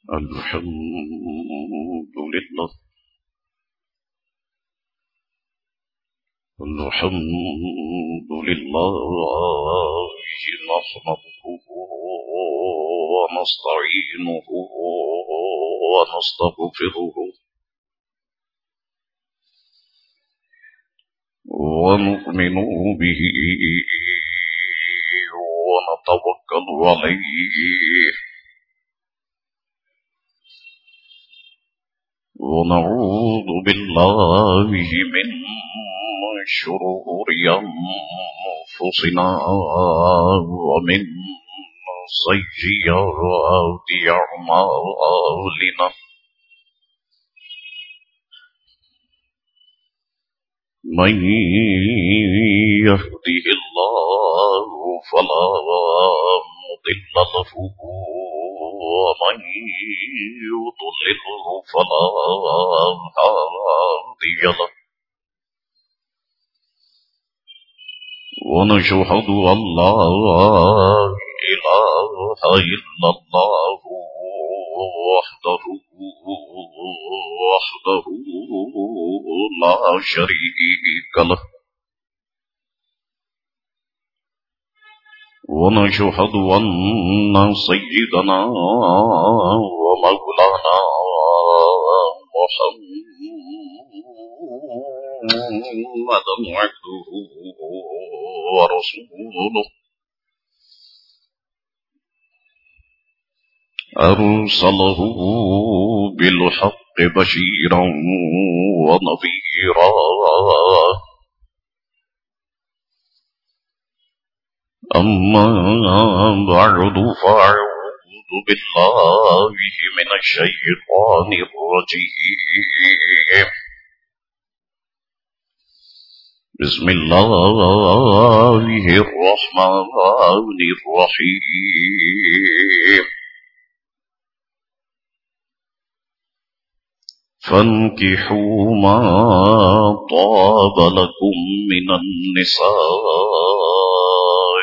الحمد لله الحمد لله نحمده ونستعينه ونستغفره ونؤمن به ونتوكل عليه ونعوذ بالله من شرور أنفسنا ومن سيئات أعمالنا من يهده الله فلا مضل له ومن يضلله فلا هادي له ونشهد أن لا إله إلا الله وحده لا شريك له ونشهد أن سيدنا ومولانا محمدا عبده ورسوله أرسله بالحق بشيرا ونذيرا أما بعد فأعوذ بالله من الشيطان الرجيم بسم الله الرحمن الرحيم فانكحوا ما طاب لكم من النساء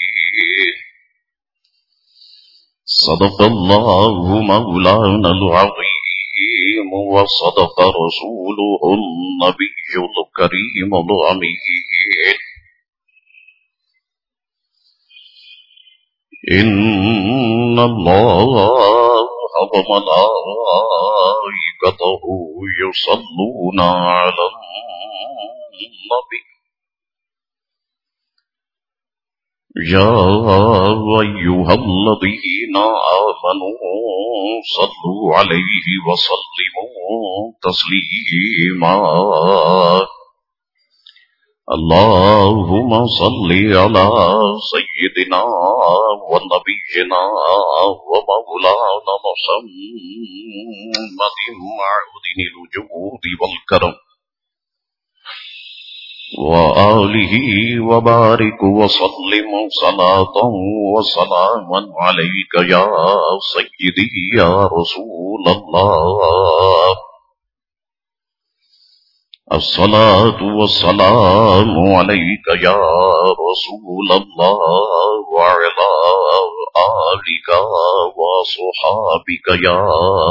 صدق الله مولانا العظيم وصدق رسوله النبي الكريم الأمين إن الله وملائكته يصلون على النبي يا أيها الذين آمنوا صلوا عليه وسلموا تسليما اللهم صل على سيدنا ونبينا ومولانا محمد معدن الجود والكرم وآله وبارك وسلم صلاة وسلاما عليك يا سيدي يا رسول الله الصلاة والسلام عليك يا رسول الله وعلى آلك وصحابك يا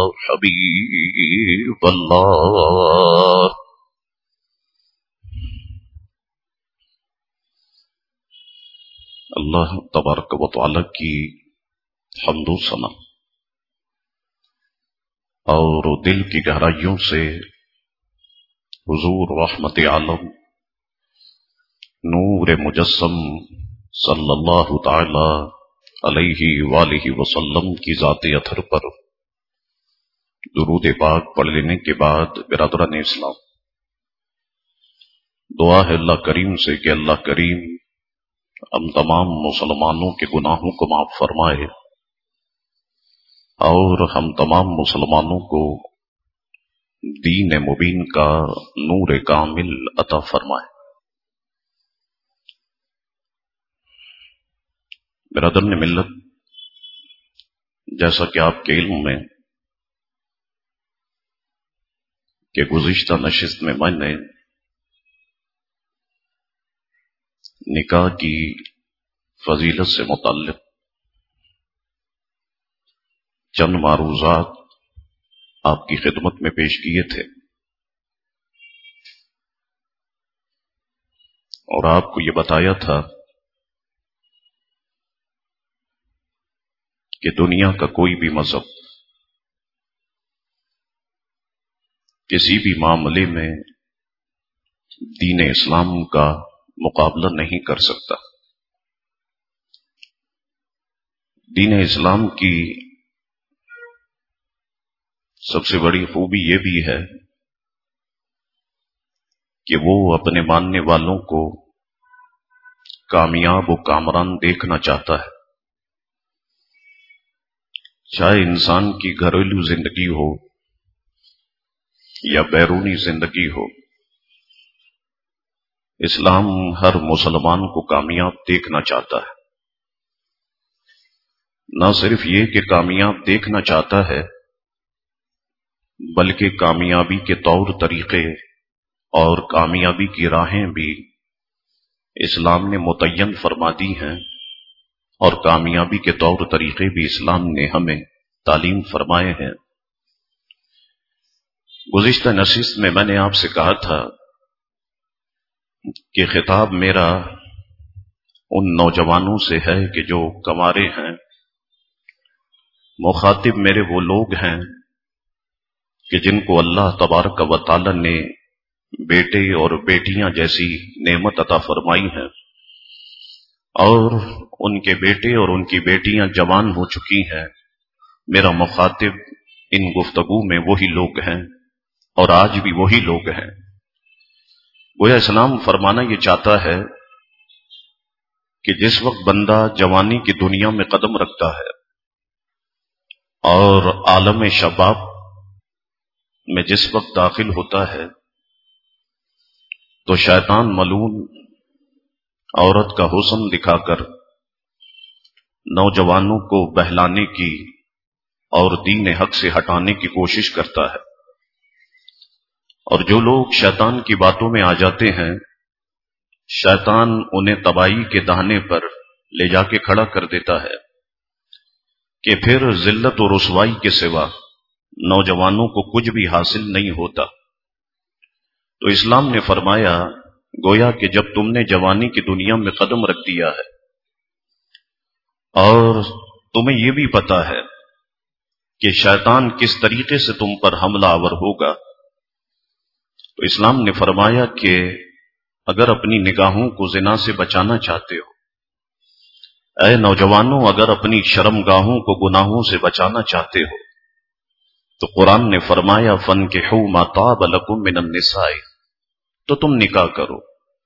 حبيب الله اللہ تبارک و تعالی کی حمد و ثنا اور دل کی گہرائیوں سے حضور رحمت عالم نور مجسم صلی اللہ تعالی علیہ وآلہ وسلم کی ذات اطہر پر درود پاک پڑھ لینے کے بعد برادران اسلام، دعا ہے اللہ کریم سے کہ اللہ کریم ہم تمام مسلمانوں کے گناہوں کو معاف فرمائے اور ہم تمام مسلمانوں کو دین مبین کا نور کامل عطا فرمائے۔ برادران ملت، جیسا کہ آپ کے علم میں کہ گزشتہ نشست میں میں نے نکاح کی فضیلت سے متعلق چند معروضات آپ کی خدمت میں پیش کیے تھے، اور آپ کو یہ بتایا تھا کہ دنیا کا کوئی بھی مذہب کسی بھی معاملے میں دین اسلام کا مقابلہ نہیں کر سکتا۔ دین اسلام کی سب سے بڑی خوبی یہ بھی ہے کہ وہ اپنے ماننے والوں کو کامیاب و کامران دیکھنا چاہتا ہے، چاہے انسان کی گھریلو زندگی ہو یا بیرونی زندگی ہو۔ اسلام ہر مسلمان کو کامیاب دیکھنا چاہتا ہے، نہ صرف یہ کہ کامیاب دیکھنا چاہتا ہے بلکہ کامیابی کے طور طریقے اور کامیابی کی راہیں بھی اسلام نے متعین فرما دی ہیں، اور کامیابی کے طور طریقے بھی اسلام نے ہمیں تعلیم فرمائے ہیں۔ گزشتہ نشست میں نے آپ سے کہا تھا کہ خطاب میرا ان نوجوانوں سے ہے کہ جو کنوارے ہیں، مخاطب میرے وہ لوگ ہیں کہ جن کو اللہ تبارک و تعالی نے بیٹے اور بیٹیاں جیسی نعمت عطا فرمائی ہیں، اور ان کے بیٹے اور ان کی بیٹیاں جوان ہو چکی ہیں۔ میرا مخاطب ان گفتگو میں وہی لوگ ہیں، اور آج بھی وہی لوگ ہیں۔ گویا اسلام فرمانا یہ چاہتا ہے کہ جس وقت بندہ جوانی کی دنیا میں قدم رکھتا ہے اور عالم شباب میں جس وقت داخل ہوتا ہے تو شیطان ملعون عورت کا حسن دکھا کر نوجوانوں کو بہلانے کی اور دین حق سے ہٹانے کی کوشش کرتا ہے، اور جو لوگ شیطان کی باتوں میں آ جاتے ہیں، شیطان انہیں تباہی کے دہانے پر لے جا کے کھڑا کر دیتا ہے کہ پھر ذلت و رسوائی کے سوا نوجوانوں کو کچھ بھی حاصل نہیں ہوتا۔ تو اسلام نے فرمایا گویا کہ جب تم نے جوانی کی دنیا میں قدم رکھ دیا ہے اور تمہیں یہ بھی پتا ہے کہ شیطان کس طریقے سے تم پر حملہ آور ہوگا، تو اسلام نے فرمایا کہ اگر اپنی نگاہوں کو زنا سے بچانا چاہتے ہو، اے نوجوانوں اگر اپنی شرمگاہوں کو گناہوں سے بچانا چاہتے ہو، تو قرآن نے فرمایا فَانْكِحُوا مَا طَابَ لَكُم مِّنَ النِّسَاءِ، تو تم نکاح کرو۔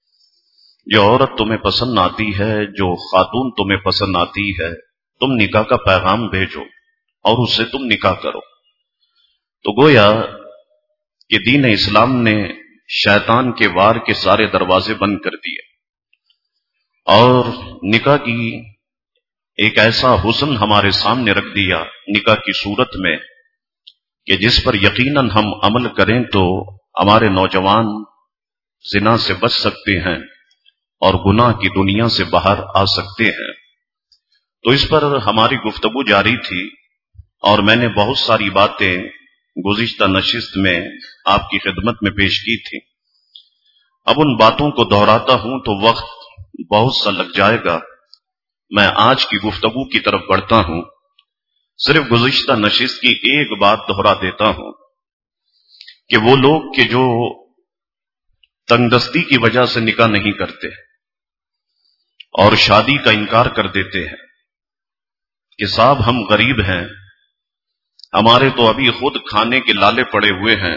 جو عورت تمہیں پسند آتی ہے، جو خاتون تمہیں پسند آتی ہے، تم نکاح کا پیغام بھیجو اور اس سے تم نکاح کرو۔ تو گویا کہ دین اسلام نے شیطان کے وار کے سارے دروازے بند کر دیے، اور نکاح کی ایک ایسا حسن ہمارے سامنے رکھ دیا نکاح کی صورت میں کہ جس پر یقیناً ہم عمل کریں تو ہمارے نوجوان زنا سے بچ سکتے ہیں اور گناہ کی دنیا سے باہر آ سکتے ہیں۔ تو اس پر ہماری گفتگو جاری تھی، اور میں نے بہت ساری باتیں گزشتہ نشست میں آپ کی خدمت میں پیش کی تھی۔ اب ان باتوں کو دہراتا ہوں تو وقت بہت سا لگ جائے گا۔ میں آج کی گفتگو کی طرف بڑھتا ہوں، صرف گزشتہ نشست کی ایک بات دہرا دیتا ہوں کہ وہ لوگ کہ جو تنگ دستی کی وجہ سے نکاح نہیں کرتے اور شادی کا انکار کر دیتے ہیں کہ صاحب ہم غریب ہیں، ہمارے تو ابھی خود کھانے کے لالے پڑے ہوئے ہیں،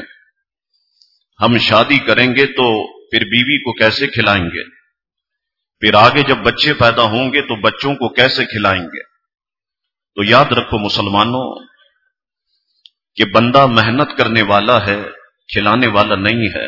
ہم شادی کریں گے تو پھر بیوی کو کیسے کھلائیں گے، پھر آگے جب بچے پیدا ہوں گے تو بچوں کو کیسے کھلائیں گے۔ تو یاد رکھو مسلمانوں کہ بندہ محنت کرنے والا ہے، کھلانے والا نہیں ہے۔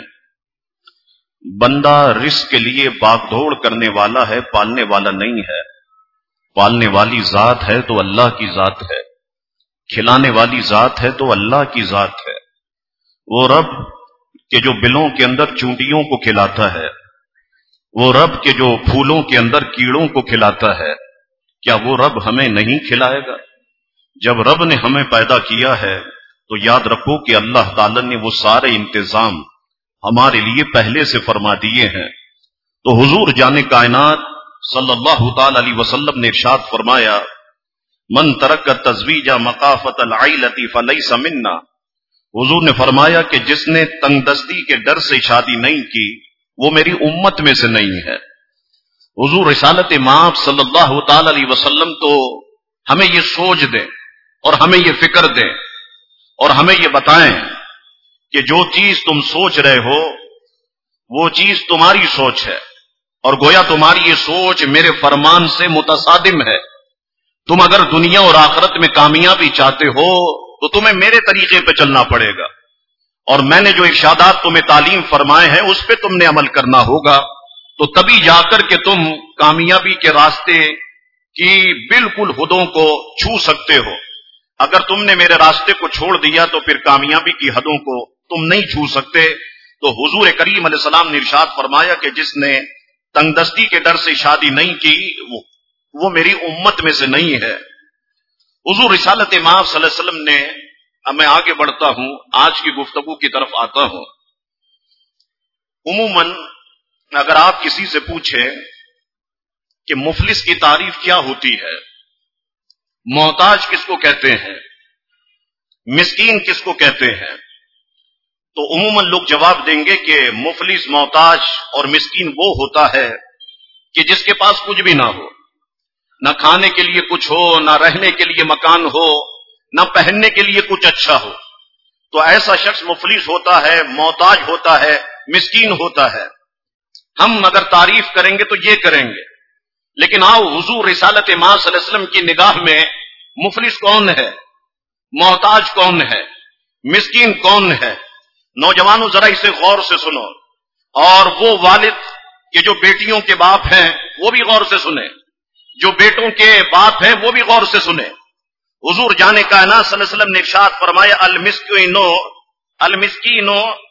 بندہ رزق کے لیے باغ دوڑ کرنے والا ہے، پالنے والا نہیں ہے۔ پالنے والی ذات ہے تو اللہ کی ذات ہے، کھلانے والی ذات ہے تو اللہ کی ذات ہے۔ وہ رب کہ جو بلوں کے اندر چونٹیوں کو کھلاتا ہے، وہ رب کہ جو پھولوں کے اندر کیڑوں کو کھلاتا ہے، کیا وہ رب ہمیں نہیں کھلائے گا؟ جب رب نے ہمیں پیدا کیا ہے تو یاد رکھو کہ اللہ تعالی نے وہ سارے انتظام ہمارے لیے پہلے سے فرما دیے ہیں۔ تو حضور جان کائنات صلی اللہ تعالی علیہ وسلم نے ارشاد فرمایا، من ترک التزویج مخافۃ العیلۃ فلیس منا۔ حضور نے فرمایا کہ جس نے تنگ دستی کے ڈر سے شادی نہیں کی وہ میری امت میں سے نہیں ہے۔ حضور رسالت مآب صلی اللہ تعالی علیہ وسلم تو ہمیں یہ سوچ دیں اور ہمیں یہ فکر دیں اور ہمیں یہ بتائیں کہ جو چیز تم سوچ رہے ہو وہ چیز تمہاری سوچ ہے، اور گویا تمہاری یہ سوچ میرے فرمان سے متصادم ہے۔ تم اگر دنیا اور آخرت میں کامیابی چاہتے ہو تو تمہیں میرے طریقے پہ چلنا پڑے گا، اور میں نے جو ارشادات تمہیں تعلیم فرمائے ہیں اس پہ تم نے عمل کرنا ہوگا، تو تبھی جا کر کے تم کامیابی کے راستے کی بالکل حدوں کو چھو سکتے ہو۔ اگر تم نے میرے راستے کو چھوڑ دیا تو پھر کامیابی کی حدوں کو تم نہیں چھو سکتے۔ تو حضور کریم علیہ السلام نے ارشاد فرمایا کہ جس نے تنگ دستی کے ڈر سے شادی نہیں کی وہ میری امت میں سے نہیں ہے۔ حضور رسالت مآب صلی اللہ علیہ وسلم نے، اب میں آگے بڑھتا ہوں، آج کی گفتگو کی طرف آتا ہوں۔ عموماً اگر آپ کسی سے پوچھیں کہ مفلس کی تعریف کیا ہوتی ہے، محتاج کس کو کہتے ہیں، مسکین کس کو کہتے ہیں، تو عموماً لوگ جواب دیں گے کہ مفلس، محتاج اور مسکین وہ ہوتا ہے کہ جس کے پاس کچھ بھی نہ ہو، نہ کھانے کے لیے کچھ ہو، نہ رہنے کے لیے مکان ہو، نہ پہننے کے لیے کچھ اچھا ہو، تو ایسا شخص مفلس ہوتا ہے، محتاج ہوتا ہے، مسکین ہوتا ہے۔ ہم اگر تعریف کریں گے تو یہ کریں گے، لیکن آؤ حضور رسالت مآب صلی اللہ علیہ وسلم کی نگاہ میں مفلس کون ہے، محتاج کون ہے، مسکین کون ہے؟ نوجوانوں ذرا اسے غور سے سنو، اور وہ والد کہ جو بیٹیوں کے باپ ہیں وہ بھی غور سے سنیں، جو بیٹوں کے باپ ہیں وہ بھی غور سے سنیں۔ حضور جان کائنات صلی اللہ علیہ وسلم نے ارشاد فرمایا، المسکین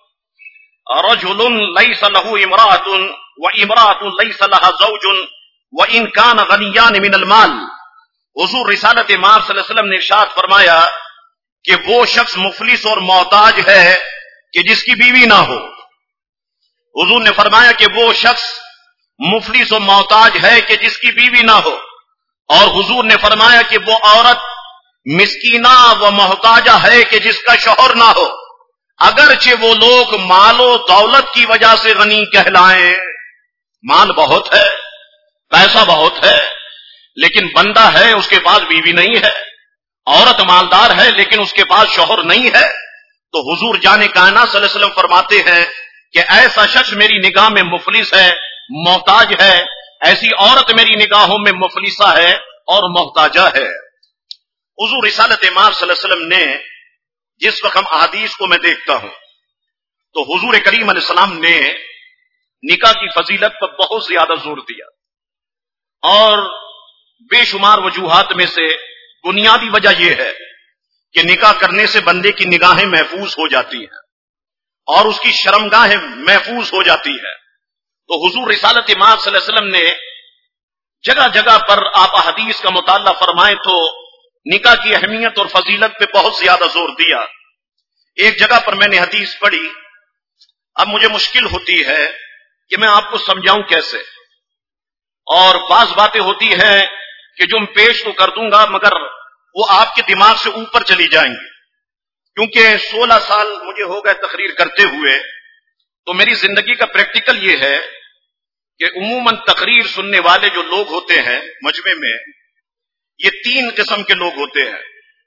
رجل لیس له امرأة وامرأة لیس لها زوج وان کان غنیان من المال۔ حضور رسالت مآب صلی اللہ علیہ وسلم نے ارشاد فرمایا کہ وہ شخص مفلس اور محتاج ہے کہ جس کی بیوی نہ ہو۔ حضور نے فرمایا کہ وہ شخص مفلس و محتاج ہے کہ جس کی بیوی نہ ہو، اور حضور نے فرمایا کہ وہ عورت مسکینہ و محتاجہ ہے کہ جس کا شوہر نہ ہو، اگرچہ وہ لوگ مال و دولت کی وجہ سے غنی کہلائیں، مال بہت ہے، پیسہ بہت ہے، لیکن بندہ ہے اس کے پاس بیوی نہیں ہے، عورت مالدار ہے لیکن اس کے پاس شوہر نہیں ہے، تو حضور جان کائنات صلی اللہ علیہ وسلم فرماتے ہیں کہ ایسا شخص میری نگاہ میں مفلس ہے، محتاج ہے، ایسی عورت میری نگاہوں میں مفلسہ ہے اور محتاجہ ہے۔ حضور رسالت مآب صلی اللہ علیہ وسلم نے جس وقت ہم احادیث کو میں دیکھتا ہوں تو حضور کریم علیہ السلام نے نکاح کی فضیلت پر بہت زیادہ زور دیا، اور بے شمار وجوہات میں سے بنیادی وجہ یہ ہے کہ نکاح کرنے سے بندے کی نگاہیں محفوظ ہو جاتی ہیں اور اس کی شرمگاہیں محفوظ ہو جاتی ہے۔ تو حضور رسالت مآب صلی اللہ علیہ وسلم نے جگہ جگہ پر آپ احادیث کا مطالعہ فرمائیں تو نکاح کی اہمیت اور فضیلت پہ بہت زیادہ زور دیا۔ ایک جگہ پر میں نے حدیث پڑھی، اب مجھے مشکل ہوتی ہے کہ میں آپ کو سمجھاؤں کیسے، اور بعض باتیں ہوتی ہیں کہ جو میں پیش تو کر دوں گا مگر وہ آپ کے دماغ سے اوپر چلی جائیں گی، کیونکہ 16 سال مجھے ہو گئے تقریر کرتے ہوئے، تو میری زندگی کا پریکٹیکل یہ ہے کہ عموماً تقریر سننے والے جو لوگ ہوتے ہیں مجمع میں، یہ 3 قسم کے لوگ ہوتے ہیں۔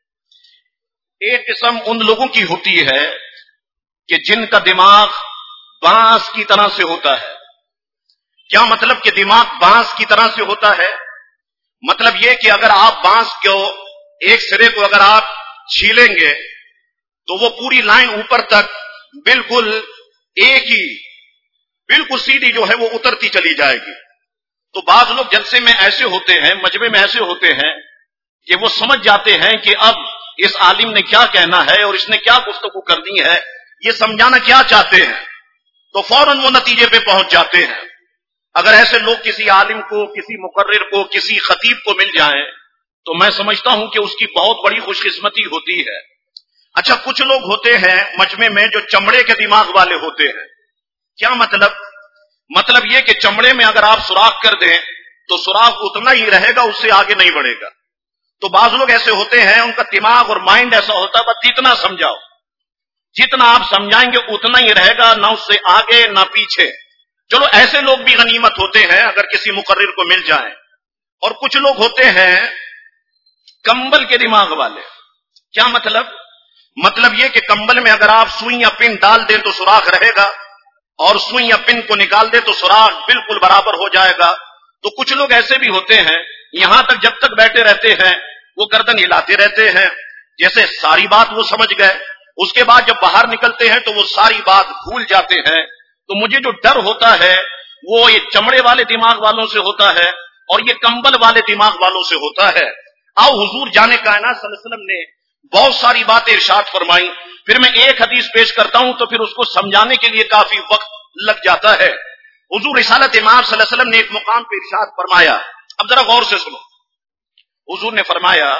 ایک قسم ان لوگوں کی ہوتی ہے کہ جن کا دماغ بانس کی طرح سے ہوتا ہے۔ کیا مطلب کہ دماغ بانس کی طرح سے ہوتا ہے؟ مطلب یہ کہ اگر آپ بانس کو ایک سرے کو اگر آپ چھیلیں گے تو وہ پوری لائن اوپر تک بالکل ایک ہی بالکل سیدھی جو ہے وہ اترتی چلی جائے گی۔ تو بعض لوگ جلسے میں ایسے ہوتے ہیں، مجمع میں ایسے ہوتے ہیں کہ وہ سمجھ جاتے ہیں کہ اب اس عالم نے کیا کہنا ہے اور اس نے کیا گفتگو کرنی ہے، یہ سمجھانا کیا چاہتے ہیں، تو فوراً وہ نتیجے پہ پہنچ جاتے ہیں۔ اگر ایسے لوگ کسی عالم کو، کسی مقرر کو، کسی خطیب کو مل جائیں تو میں سمجھتا ہوں کہ اس کی بہت بڑی خوش قسمتی ہوتی ہے۔ اچھا کچھ لوگ ہوتے ہیں مجمع میں جو چمڑے کے دماغ والے ہوتے ہیں. کیا مطلب یہ کہ چمڑے میں اگر آپ سوراخ کر دیں تو سوراخ اتنا ہی رہے گا، اس سے آگے نہیں بڑھے گا. تو بعض لوگ ایسے ہوتے ہیں ان کا دماغ اور مائنڈ ایسا ہوتا ہے بس جتنا سمجھاؤ، جتنا آپ سمجھائیں گے اتنا ہی رہے گا، نہ اس سے آگے نہ پیچھے. چلو ایسے لوگ بھی غنیمت ہوتے ہیں اگر کسی مقرر کو مل جائیں. اور کچھ لوگ ہوتے ہیں کمبل کے دماغ والے. کیا مطلب یہ کہ کمبل میں اگر آپ سوئی یا پن ڈال دیں تو سوراخ رہے گا، اور سوئی یا پن کو نکال دیں تو سوراخ بالکل برابر ہو جائے گا. تو کچھ لوگ ایسے بھی ہوتے ہیں یہاں تک جب تک بیٹھے رہتے ہیں وہ گردن ہلاتے رہتے ہیں جیسے ساری بات وہ سمجھ گئے. اس کے بعد جب باہر نکلتے ہیں تو وہ ساری بات بھول جاتے ہیں. تو مجھے جو ڈر ہوتا ہے وہ یہ چمڑے والے دماغ والوں سے ہوتا ہے اور یہ کمبل والے دماغ والوں سے ہوتا ہے. آؤ حضور جانے کائنات صلی اللہ علیہ وسلم نے بہت ساری باتیں ارشاد فرمائی. پھر میں ایک حدیث پیش کرتا ہوں تو پھر اس کو سمجھانے کے لیے کافی وقت لگ جاتا ہے. حضور رسالت امام صلی اللہ علیہ وسلم نے ایک مقام پہ ارشاد فرمایا. اب ذرا غور سے سنو. حضور نے فرمایا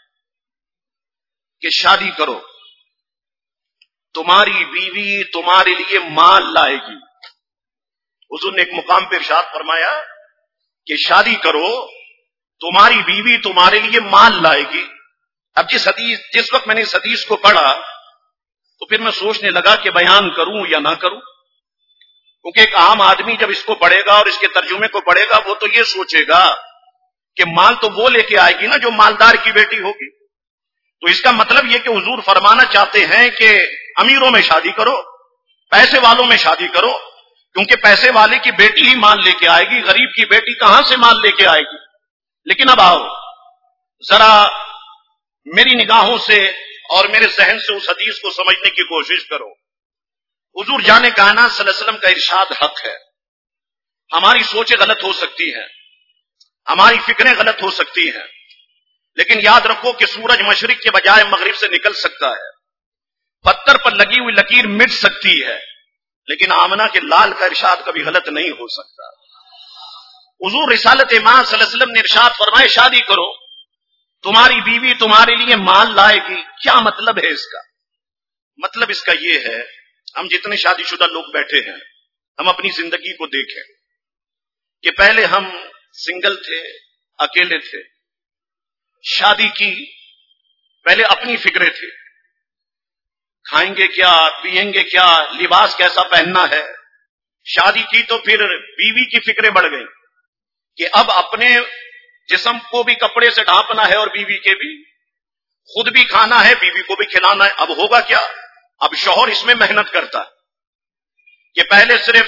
کہ شادی کرو، تمہاری بیوی تمہارے لیے مال لائے گی. حضور نے ایک مقام پہ ارشاد فرمایا کہ شادی کرو، تمہاری بیوی تمہارے لیے مال لائے گی. اب جس وقت میں نے اس حدیث کو پڑھا تو پھر میں سوچنے لگا کہ بیان کروں یا نہ کروں، کیونکہ ایک عام آدمی جب اس کو پڑھے گا اور اس کے ترجمے کو پڑھے گا وہ تو یہ سوچے گا کہ مال تو وہ لے کے آئے گی نا جو مالدار کی بیٹی ہوگی. تو اس کا مطلب یہ کہ حضور فرمانا چاہتے ہیں کہ امیروں میں شادی کرو، پیسے والوں میں شادی کرو، کیونکہ پیسے والے کی بیٹی ہی مال لے کے آئے گی، غریب کی بیٹی کہاں سے مال لے کے آئے گی. لیکن اب آؤ ذرا میری نگاہوں سے اور میرے ذہن سے اس حدیث کو سمجھنے کی کوشش کرو. حضور جانے کائنات صلی اللہ علیہ وسلم کا ارشاد حق ہے. ہماری سوچیں غلط ہو سکتی ہیں، ہماری فکریں غلط ہو سکتی ہیں، لیکن یاد رکھو کہ سورج مشرق کے بجائے مغرب سے نکل سکتا ہے، پتھر پر لگی ہوئی لکیر مٹ سکتی ہے، لیکن آمنہ کے لال کا ارشاد کبھی غلط نہیں ہو سکتا. حضور رسالت امام صلی اللہ علیہ وسلم نے ارشاد فرمائے شادی کرو، تمہاری بیوی تمہارے لیے مال لائے گی. کیا مطلب ہے اس کا؟ مطلب اس کا یہ ہے، ہم جتنے شادی شدہ لوگ بیٹھے ہیں ہم اپنی زندگی کو دیکھیں کہ پہلے ہم سنگل تھے، اکیلے تھے، شادی کی پہلے اپنی فکریں تھے، کھائیں گے کیا، پیئیں گے کیا، لباس کیسا پہننا ہے. شادی کی تو پھر بیوی کی فکریں بڑھ گئیں کہ اب اپنے جسم کو بھی کپڑے سے ڈھانپنا ہے اور بیوی کے بھی، خود بھی کھانا ہے بیوی کو بھی کھلانا ہے. اب ہوگا کیا؟ اب شوہر اس میں محنت کرتا ہے کہ پہلے صرف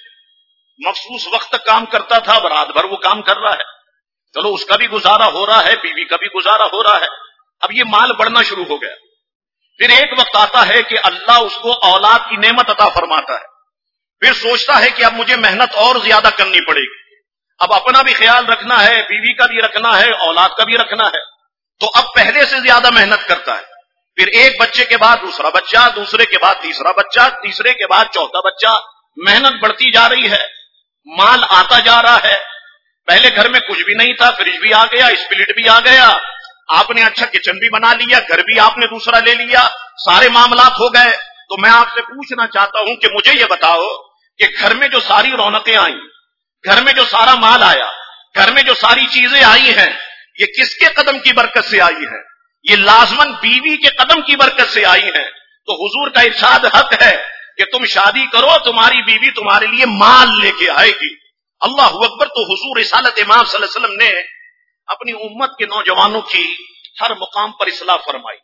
مخصوص وقت تک کام کرتا تھا، اب رات بھر وہ کام کر رہا ہے. چلو اس کا بھی گزارا ہو رہا ہے، بیوی کا بھی گزارا ہو رہا ہے. اب یہ مال بڑھنا شروع ہو گیا. پھر ایک وقت آتا ہے کہ اللہ اس کو اولاد کی نعمت عطا فرماتا ہے، پھر سوچتا ہے کہ اب مجھے محنت اور زیادہ کرنی پڑے گی، اب اپنا بھی خیال رکھنا ہے، بیوی کا بھی رکھنا ہے، اولاد کا بھی رکھنا ہے. تو اب پہلے سے زیادہ محنت کرتا ہے. پھر ایک بچے کے بعد دوسرا بچہ، دوسرے کے بعد تیسرا بچہ، تیسرے کے بعد چوتھا بچہ. محنت بڑھتی جا رہی ہے، مال آتا جا رہا ہے. پہلے گھر میں کچھ بھی نہیں تھا، فریج بھی آ گیا، اسپلٹ بھی آ گیا، آپ نے اچھا کچن بھی بنا لیا، گھر بھی آپ نے دوسرا لے لیا، سارے معاملات ہو گئے. تو میں آپ سے پوچھنا چاہتا ہوں کہ مجھے یہ بتاؤ کہ گھر میں جو ساری رونقیں آئیں، گھر میں جو سارا مال آیا، گھر میں جو ساری چیزیں آئی ہیں، یہ کس کے قدم کی برکت سے آئی ہیں؟ یہ لازماً بیوی کے قدم کی برکت سے آئی ہیں. تو حضور کا ارشاد حق ہے کہ تم شادی کرو، تمہاری بیوی تمہارے لیے مال لے کے آئے گی. اللہ اکبر. تو حضور رسالت امام صلی اللہ علیہ وسلم نے اپنی امت کے نوجوانوں کی ہر مقام پر اصلاح فرمائی.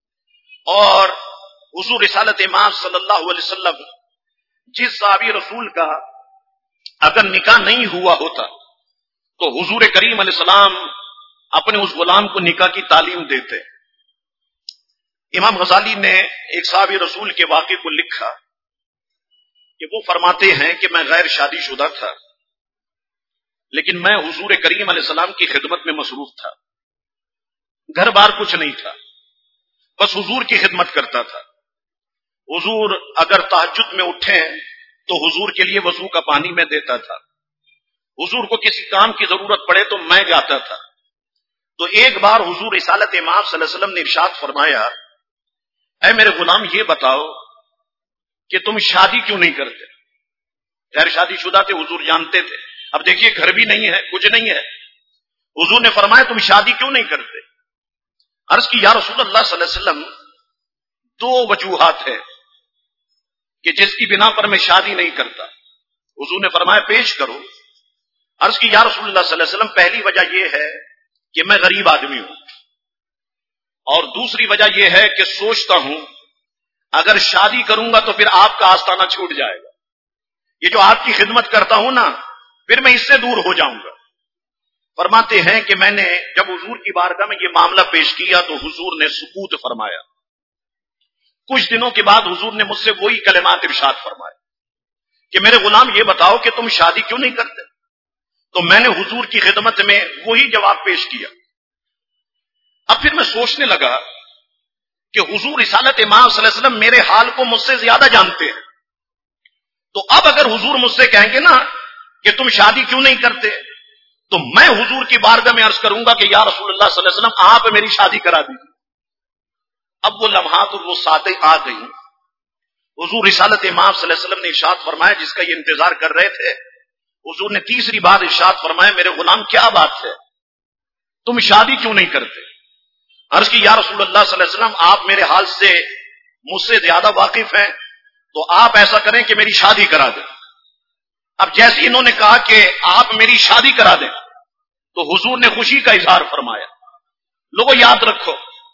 اور حضور رسالت امام صلی اللہ علیہ وسلم جس صحابی رسول کا اگر نکاح نہیں ہوا ہوتا تو حضور کریم علیہ السلام اپنے اس غلام کو نکاح کی تعلیم دیتے. امام غزالی نے ایک صحابی رسول کے واقعے کو لکھا کہ وہ فرماتے ہیں کہ میں غیر شادی شدہ تھا، لیکن میں حضور کریم علیہ السلام کی خدمت میں مصروف تھا. گھر بار کچھ نہیں تھا، بس حضور کی خدمت کرتا تھا. حضور اگر تہجد میں اٹھیں تو حضور کے لیے وضو کا پانی میں دیتا تھا. حضور کو کسی کام کی ضرورت پڑے تو میں جاتا تھا. تو ایک بار حضور رسالت امام صلی اللہ علیہ وسلم نے ارشاد فرمایا اے میرے غلام یہ بتاؤ کہ تم شادی کیوں نہیں کرتے؟ غیر شادی شدہ تھے، حضور جانتے تھے. اب دیکھیے گھر بھی نہیں ہے، کچھ نہیں ہے. حضور نے فرمایا تم شادی کیوں نہیں کرتے؟ عرض کی یا رسول اللہ صلی اللہ علیہ وسلم دو وجوہات ہیں کہ جس کی بنا پر میں شادی نہیں کرتا. حضور نے فرمایا پیش کرو. عرض کی یا رسول اللہ صلی اللہ علیہ وسلم پہلی وجہ یہ ہے کہ میں غریب آدمی ہوں، اور دوسری وجہ یہ ہے کہ سوچتا ہوں اگر شادی کروں گا تو پھر آپ کا آستانہ چھوٹ جائے گا. یہ جو آپ کی خدمت کرتا ہوں نا، پھر میں اس سے دور ہو جاؤں گا. فرماتے ہیں کہ میں نے جب حضور کی بارگاہ میں یہ معاملہ پیش کیا تو حضور نے سکوت فرمایا. کچھ دنوں کے بعد حضور نے مجھ سے وہی کلمات ارشاد فرمائے کہ میرے غلام یہ بتاؤ کہ تم شادی کیوں نہیں کرتے؟ تو میں نے حضور کی خدمت میں وہی جواب پیش کیا. اب پھر میں سوچنے لگا کہ حضور رسالت امام صلی اللہ علیہ وسلم میرے حال کو مجھ سے زیادہ جانتے ہیں. تو اب اگر حضور مجھ سے کہیں گے نا کہ تم شادی کیوں نہیں کرتے، تو میں حضور کی بارگاہ میں عرض کروں گا کہ یا رسول اللہ صلی اللہ علیہ وسلم آپ میری شادی کرا دیجیے. اب وہ لمحات اور وہ ساتیں آ گئیں. حضور رسالت امام صلی اللہ علیہ وسلم نے ارشاد فرمایا جس کا یہ انتظار کر رہے تھے. حضور نے تیسری بار ارشاد فرمایا میرے غلام کیا بات ہے، تم شادی کیوں نہیں کرتے؟ عرض کی یا رسول اللہ صلی اللہ علیہ وسلم آپ میرے حال سے مجھ سے زیادہ واقف ہیں، تو آپ ایسا کریں کہ میری شادی کرا دیں. اب جیسے انہوں نے کہا کہ آپ میری شادی کرا دیں تو حضور نے خوشی کا اظہار فرمایا. لوگوں یاد رکھو،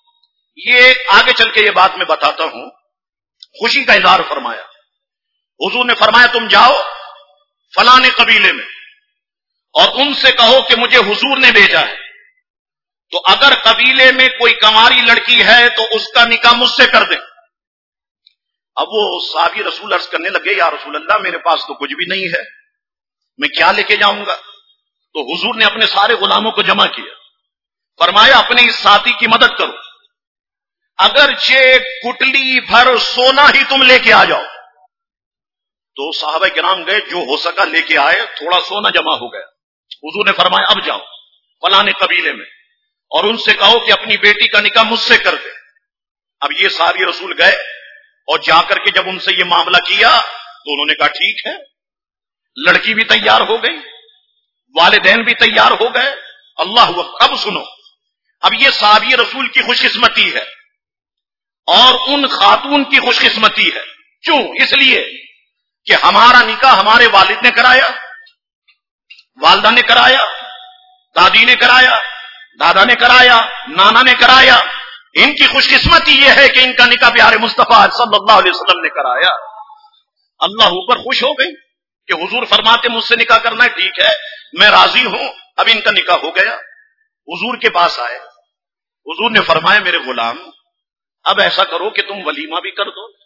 یہ آگے چل کے یہ بات میں بتاتا ہوں. خوشی کا اظہار فرمایا. حضور نے فرمایا تم جاؤ فلاں قبیلے میں اور ان سے کہو کہ مجھے حضور نے بھیجا ہے، تو اگر قبیلے میں کوئی کنواری لڑکی ہے تو اس کا نکاح مجھ سے کر دیں. اب وہ صحابی رسول عرض کرنے لگے یا رسول اللہ میرے پاس تو کچھ بھی نہیں ہے، میں کیا لے کے جاؤں گا؟ تو حضور نے اپنے سارے غلاموں کو جمع کیا. فرمایا اپنے اس ساتھی کی مدد کرو، اگرچہ کٹلی بھر سونا ہی تم لے کے آ جاؤ. تو صحابہ کرام گئے، جو ہو سکا لے کے آئے. تھوڑا سونا جمع ہو گیا. حضور نے فرمایا اب جاؤ فلاں قبیلے میں اور ان سے کہو کہ اپنی بیٹی کا نکاح مجھ سے کر دے. اب یہ صحابی رسول گئے اور جا کر کے جب ان سے یہ معاملہ کیا تو انہوں نے کہا ٹھیک ہے. لڑکی بھی تیار ہو گئی، والدین بھی تیار ہو گئے. اللہ اکبر. اب سنو، اب یہ صحابی رسول کی خوش قسمتی ہے اور ان خاتون کی خوش قسمتی ہے. کیوں؟ اس لیے کہ ہمارا نکاح ہمارے والد نے کرایا، والدہ نے کرایا، دادی نے کرایا، دادا نے کرایا، نانا نے کرایا. ان کی خوش قسمتی یہ ہے کہ ان کا نکاح پیارے مصطفیٰ صلی اللہ علیہ وسلم نے کرایا. اللہ اوپر خوش ہو گئی کہ حضور فرماتے مجھ سے نکاح کرنا ہے، ٹھیک ہے میں راضی ہوں. اب ان کا نکاح ہو گیا. حضور کے پاس آئے. حضور نے فرمایا میرے غلام اب ایسا کرو کہ تم ولیمہ بھی کر دو.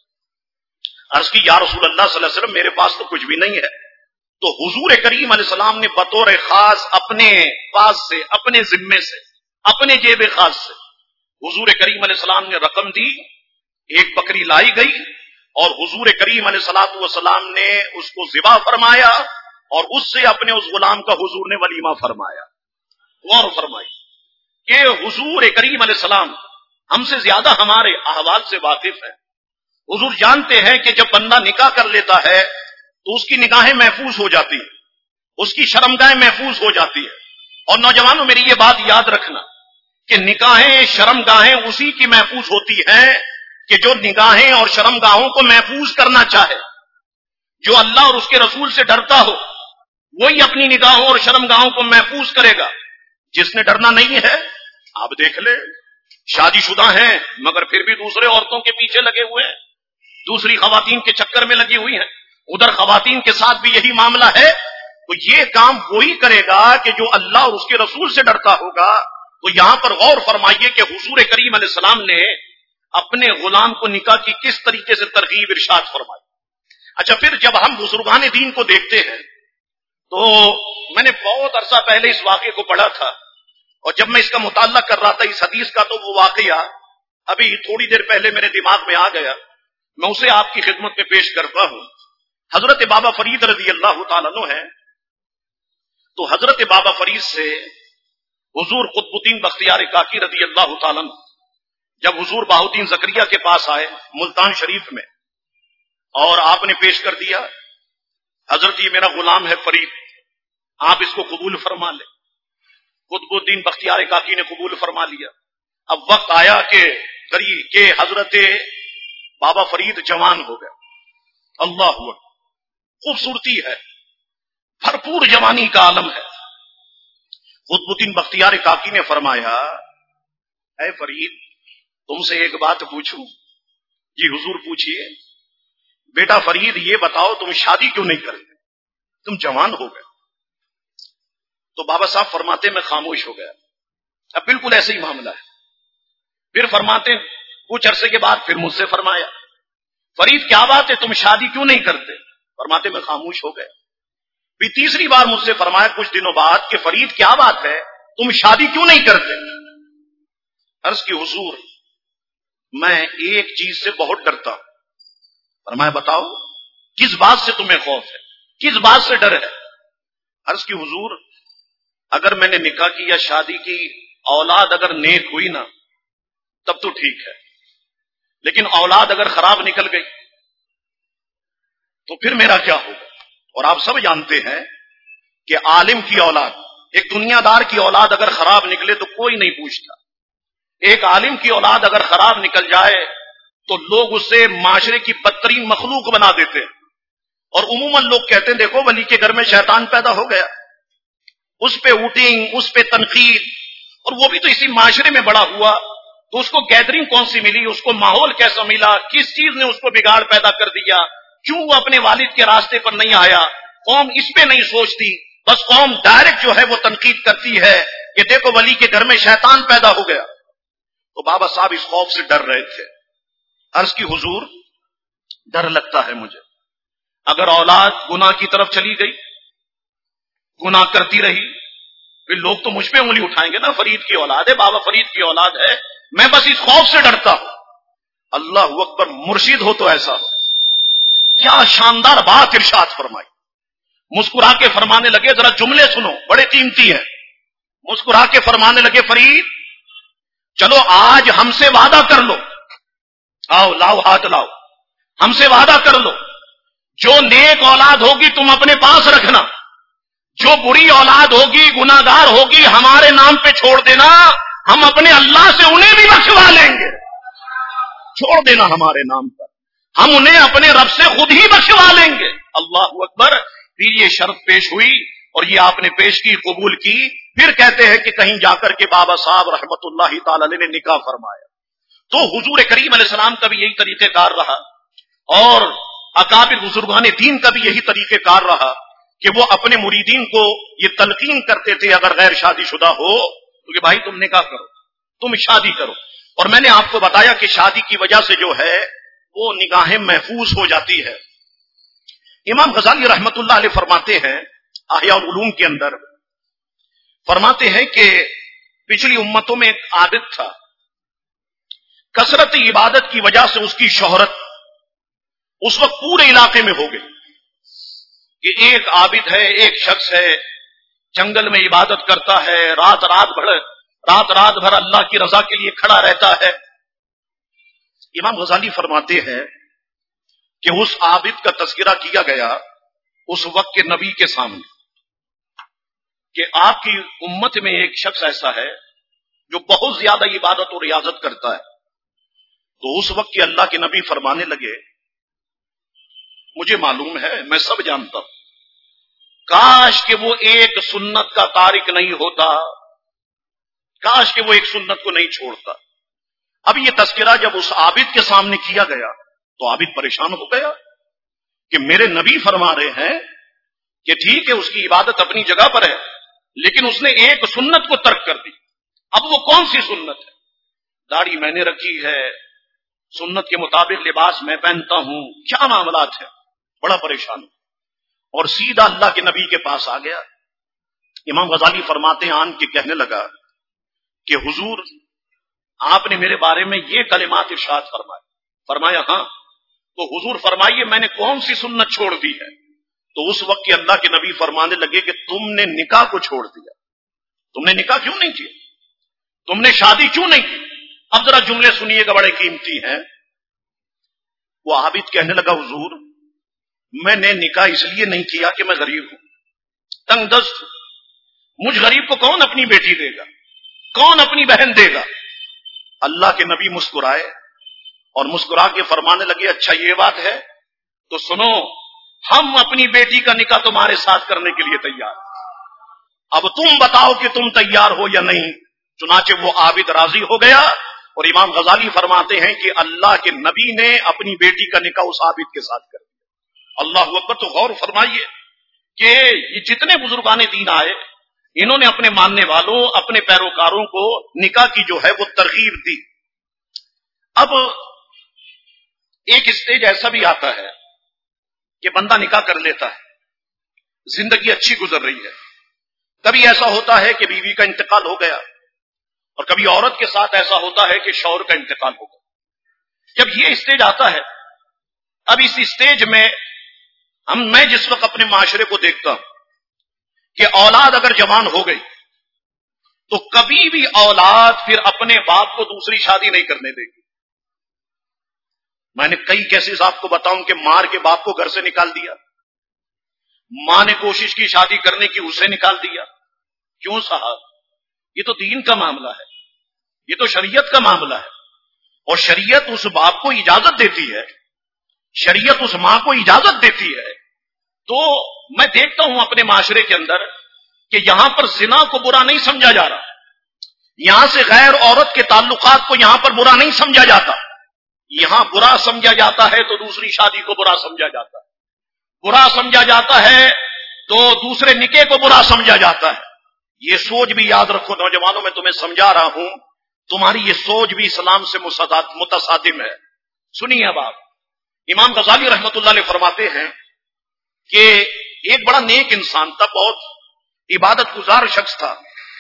عرض کی یا رسول اللہ صلی اللہ علیہ وسلم میرے پاس تو کچھ بھی نہیں ہے. تو حضور کریم علیہ السلام نے بطور خاص اپنے پاس سے، اپنے ذمے سے، اپنے جیب خاص سے حضور کریم علیہ السلام نے رقم دی. ایک بکری لائی گئی اور حضور کریم علیہ الصلوۃ والسلام نے اس کو ذبح فرمایا اور اس سے اپنے اس غلام کا حضور نے ولیمہ فرمایا. غور فرمائی کہ حضور کریم علیہ السلام ہم سے زیادہ ہمارے احوال سے واقف ہے. حضور جانتے ہیں کہ جب بندہ نکاح کر لیتا ہے تو اس کی نگاہیں محفوظ ہو جاتی ہیں، اس کی شرمگاہیں محفوظ ہو جاتی ہے. اور نوجوانوں میری یہ بات یاد رکھنا کہ نگاہیں شرمگاہیں اسی کی محفوظ ہوتی ہیں کہ جو نگاہیں اور شرمگاہوں کو محفوظ کرنا چاہے. جو اللہ اور اس کے رسول سے ڈرتا ہو وہی اپنی نگاہوں اور شرمگاہوں کو محفوظ کرے گا. جس نے ڈرنا نہیں ہے آپ دیکھ لیں، شادی شدہ ہیں مگر پھر بھی دوسرے عورتوں کے پیچھے لگے ہوئے ہیں، دوسری خواتین کے چکر میں لگی ہوئی ہیں. ادھر خواتین کے ساتھ بھی یہی معاملہ ہے. تو یہ کام وہی کرے گا کہ جو اللہ اور اس کے رسول سے ڈرتا ہوگا. تو یہاں پر غور فرمائیے کہ حضور کریم علیہ السلام نے اپنے غلام کو نکاح کی کس طریقے سے ترغیب ارشاد فرمائی. اچھا پھر جب ہم بزرگان دین کو دیکھتے ہیں تو میں نے بہت عرصہ پہلے اس واقعے کو پڑھا تھا اور جب میں اس کا مطالعہ کر رہا تھا اس حدیث کا تو وہ واقعہ ابھی تھوڑی دیر پہلے میرے دماغ میں آ گیا. میں اسے آپ کی خدمت میں پیش کرتا ہوں. حضرت بابا فرید رضی اللہ تعالیٰ عنہ ہے. تو حضرت بابا فرید سے حضور قطب الدین بختیار کاکی رضی اللہ تعالیٰ عنہ جب حضور بہاؤدین زکریا کے پاس آئے ملتان شریف میں اور آپ نے پیش کر دیا، حضرت یہ میرا غلام ہے فرید، آپ اس کو قبول فرما لیں۔ قطب الدین بختیار کاکی نے قبول فرما لیا۔ اب وقت آیا کہ حضرت بابا فرید جوان ہو گئے۔ اللہ اکبر، خوبصورتی ہے، بھرپور جوانی کا عالم ہے۔ قطب الدین بختیار کاکی نے فرمایا، اے فرید تم سے ایک بات پوچھوں؟ جی حضور پوچھئے۔ بیٹا فرید یہ بتاؤ تم شادی کیوں نہیں کرتے؟ تم جوان ہو گئے۔ تو بابا صاحب فرماتے میں خاموش ہو گیا۔ اب بالکل ایسے ہی معاملہ ہے۔ پھر فرماتے کچھ عرصے کے بعد پھر مجھ سے فرمایا، فرید کیا بات ہے تم شادی کیوں نہیں کرتے؟ فرماتے میں خاموش ہو گیا۔ پھر تیسری بار مجھ سے فرمایا کچھ دنوں بعد کہ فرید کیا بات ہے تم شادی کیوں نہیں کرتے؟ عرض کی حضور میں ایک چیز سے بہت ڈرتا ہوں۔ فرمایا بتاؤ کس بات سے تمہیں خوف ہے، کس بات سے ڈر ہے؟ عرض کی حضور اگر میں نے نکاح کی یا شادی کی، اولاد اگر نیک ہوئی نا تب تو ٹھیک ہے، لیکن اولاد اگر خراب نکل گئی تو پھر میرا کیا ہوگا؟ اور آپ سب جانتے ہیں کہ عالم کی اولاد، ایک دنیا دار کی اولاد اگر خراب نکلے تو کوئی نہیں پوچھتا، ایک عالم کی اولاد اگر خراب نکل جائے تو لوگ اسے معاشرے کی بدترین مخلوق بنا دیتے ہیں۔ اور عموماً لوگ کہتے ہیں دیکھو ولی کے گھر میں شیطان پیدا ہو گیا، اس پہ ووٹنگ، اس پہ تنقید، اور وہ بھی تو اسی معاشرے میں بڑا ہوا، تو اس کو گیدرنگ کون سی ملی، اس کو ماحول کیسا ملا، کس چیز نے اس کو بگاڑ پیدا کر دیا، کیوں وہ اپنے والد کے راستے پر نہیں آیا؟ قوم اس پہ نہیں سوچتی، بس قوم ڈائریکٹ جو ہے وہ تنقید کرتی ہے کہ دیکھو ولی کے گھر میں شیطان پیدا ہو گیا۔ تو بابا صاحب اس خوف سے ڈر رہے تھے۔ عرض کی حضور ڈر لگتا ہے مجھے، اگر اولاد گناہ کی طرف چلی گئی، گناہ کرتی رہی، پھر لوگ تو مجھ پہ انگلی اٹھائیں گے نا، فرید کی اولاد ہے، بابا فرید کی اولاد ہے، میں بس اس خوف سے ڈرتا ہوں۔ اللہ اکبر، مرشد ہو تو ایسا ہو۔ کیا شاندار بات ارشاد فرمائی۔ مسکرا کے فرمانے لگے، ذرا جملے سنو بڑے قیمتی ہیں۔ مسکرا کے فرمانے لگے، فرید چلو آج ہم سے وعدہ کر لو، آؤ لاؤ ہاتھ لاؤ، ہم سے وعدہ کر لو، جو نیک اولاد ہوگی تم اپنے پاس رکھنا، جو بری اولاد ہوگی، گناہگار ہوگی، ہمارے نام پہ چھوڑ دینا، ہم اپنے اللہ سے انہیں بھی بخشوا لیں گے۔ چھوڑ دینا ہمارے نام پر، ہم انہیں اپنے رب سے خود ہی بخشوا لیں گے۔ اللہ اکبر۔ پھر یہ شرط پیش ہوئی اور یہ آپ نے پیش کی، قبول کی۔ پھر کہتے ہیں کہ کہیں جا کر کے بابا صاحب رحمت اللہ تعالی علیہ نے نکاح فرمایا۔ تو حضور کریم علیہ السلام کا بھی یہی طریقہ کار رہا، اور اکابر بزرگان دین کا بھی یہی طریقہ کار رہا کہ وہ اپنے مریدین کو یہ تلقین کرتے تھے اگر غیر شادی شدہ ہو تو کہ بھائی تم نکاح کرو، تم شادی کرو۔ اور میں نے آپ کو بتایا کہ شادی کی وجہ سے جو ہے وہ نگاہیں محفوظ ہو جاتی ہے۔ امام غزالی رحمت اللہ علیہ فرماتے ہیں احیاء العلوم کے اندر، فرماتے ہیں کہ پچھلی امتوں میں ایک عابد تھا، کثرت عبادت کی وجہ سے اس کی شہرت اس وقت پورے علاقے میں ہو گئی کہ ایک عابد ہے، ایک شخص ہے، جنگل میں عبادت کرتا ہے، رات رات بھر اللہ کی رضا کے لیے کھڑا رہتا ہے۔ امام غزالی فرماتے ہیں کہ اس عابد کا تذکرہ کیا گیا اس وقت کے نبی کے سامنے کہ آپ کی امت میں ایک شخص ایسا ہے جو بہت زیادہ عبادت اور ریاضت کرتا ہے۔ تو اس وقت کے اللہ کے نبی فرمانے لگے، مجھے معلوم ہے، میں سب جانتا ہوں، کاش کہ وہ ایک سنت کا تارک نہیں ہوتا، کاش کہ وہ ایک سنت کو نہیں چھوڑتا۔ اب یہ تذکرہ جب اس عابد کے سامنے کیا گیا تو عابد پریشان ہو گیا کہ میرے نبی فرما رہے ہیں کہ ٹھیک ہے اس کی عبادت اپنی جگہ پر ہے، لیکن اس نے ایک سنت کو ترک کر دی۔ اب وہ کون سی سنت ہے؟ داڑھی میں نے رکھی ہے، سنت کے مطابق لباس میں پہنتا ہوں، کیا معاملات ہیں؟ بڑا پریشان اور سیدھا اللہ کے نبی کے پاس آ گیا۔ امام غزالی فرماتے ہیں آن کے کہنے لگا کہ حضور آپ نے میرے بارے میں یہ کلمات ارشاد فرمایا ہاں، تو حضور فرمائیے میں نے کون سی سنت چھوڑ دی ہے؟ تو اس وقت کے اللہ کے نبی فرمانے لگے کہ تم نے نکاح کو چھوڑ دیا۔ تم نے نکاح کیوں نہیں کیا؟ تم نے شادی کیوں نہیں کی؟ اب ذرا جملے سنیے گا، بڑے قیمتی ہیں. وہ عابد کہنے لگا حضور میں نے نکاح اس لیے نہیں کیا کہ میں غریب ہوں، تنگ دست ہوں. مجھ غریب کو کون اپنی بیٹی دے گا، کون اپنی بہن دے گا؟ اللہ کے نبی مسکرائے اور مسکرا کے فرمانے لگے اچھا یہ بات ہے تو سنو، ہم اپنی بیٹی کا نکاح تمہارے ساتھ کرنے کے لیے تیار ہیں. اب تم بتاؤ کہ تم تیار ہو یا نہیں. چنانچہ وہ عابد راضی ہو گیا. اور امام غزالی فرماتے ہیں کہ اللہ کے نبی نے اپنی بیٹی کا نکاح اس عابد کے ساتھ کر دیا. اللہ اکبر. تو غور فرمائیے کہ یہ جتنے بزرگان دین آئے انہوں نے اپنے ماننے والوں، اپنے پیروکاروں کو نکاح کی جو ہے وہ ترغیب دی. اب ایک اسٹیج ایسا بھی آتا ہے کہ بندہ نکاح کر لیتا ہے، زندگی اچھی گزر رہی ہے. کبھی ایسا ہوتا ہے کہ بیوی کا انتقال ہو گیا، اور کبھی عورت کے ساتھ ایسا ہوتا ہے کہ شوہر کا انتقال ہو گیا. جب یہ اسٹیج آتا ہے، اب اس اسٹیج میں میں جس وقت اپنے معاشرے کو دیکھتا ہوں کہ اولاد اگر جوان ہو گئی تو کبھی بھی اولاد پھر اپنے باپ کو دوسری شادی نہیں کرنے دے گی. میں نے کئی کیسز آپ کو بتاؤں کہ مار کے باپ کو گھر سے نکال دیا، ماں نے کوشش کی شادی کرنے کی، اسے نکال دیا. کیوں صاحب؟ یہ تو دین کا معاملہ ہے، یہ تو شریعت کا معاملہ ہے. اور شریعت اس باپ کو اجازت دیتی ہے، شریعت اس ماں کو اجازت دیتی ہے. تو میں دیکھتا ہوں اپنے معاشرے کے اندر کہ یہاں پر زنا کو برا نہیں سمجھا جا رہا، یہاں سے غیر عورت کے تعلقات کو یہاں پر برا نہیں سمجھا جاتا. یہاں برا سمجھا جاتا ہے تو دوسری شادی کو برا سمجھا جاتا ہے، برا سمجھا جاتا ہے تو دوسرے نکاح کو برا سمجھا جاتا ہے. یہ سوچ بھی یاد رکھو نوجوانوں، میں تمہیں سمجھا رہا ہوں، تمہاری یہ سوچ بھی اسلام سے متصادم ہے. سنیے اب آپ، امام غزالی رحمت اللہ علیہ فرماتے ہیں کہ ایک بڑا نیک انسان تھا، بہت عبادت گزار شخص تھا.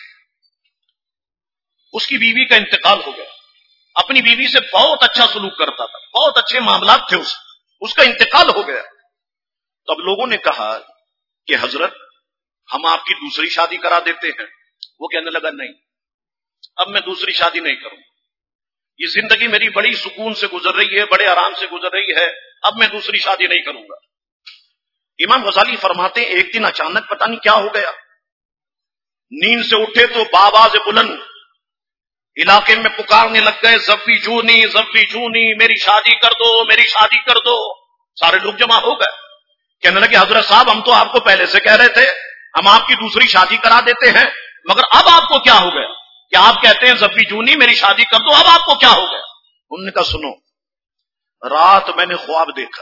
اس کی بیوی کا انتقال ہو گیا، اپنی بیوی سے بہت اچھا سلوک کرتا تھا، بہت اچھے معاملات تھے، اس کا انتقال ہو گیا. تو اب لوگوں نے کہا کہ حضرت ہم آپ کی دوسری شادی کرا دیتے ہیں. وہ کہنے لگا نہیں، اب میں دوسری شادی نہیں کروں، یہ زندگی میری بڑی سکون سے گزر رہی ہے، بڑے آرام سے گزر رہی ہے، اب میں دوسری شادی نہیں کروں گا. امام غزالی فرماتے ہیں ایک دن اچانک پتہ نہیں کیا ہو گیا، نیند سے اٹھے تو بآواز بلند علاقے میں پکارنے لگ گئے زفی جونی، میری شادی کر دو، میری شادی کر دو. سارے لوگ جمع ہو گئے، کہنے لگے حضرت صاحب ہم تو آپ کو پہلے سے کہہ رہے تھے ہم آپ کی دوسری شادی کرا دیتے ہیں، مگر اب آپ کو کیا ہو گیا کہ آپ کہتے ہیں زفی جونی میری شادی کر دو، اب آپ کو کیا ہو گیا؟ انہوں نے کہا سنو، رات میں نے خواب دیکھا،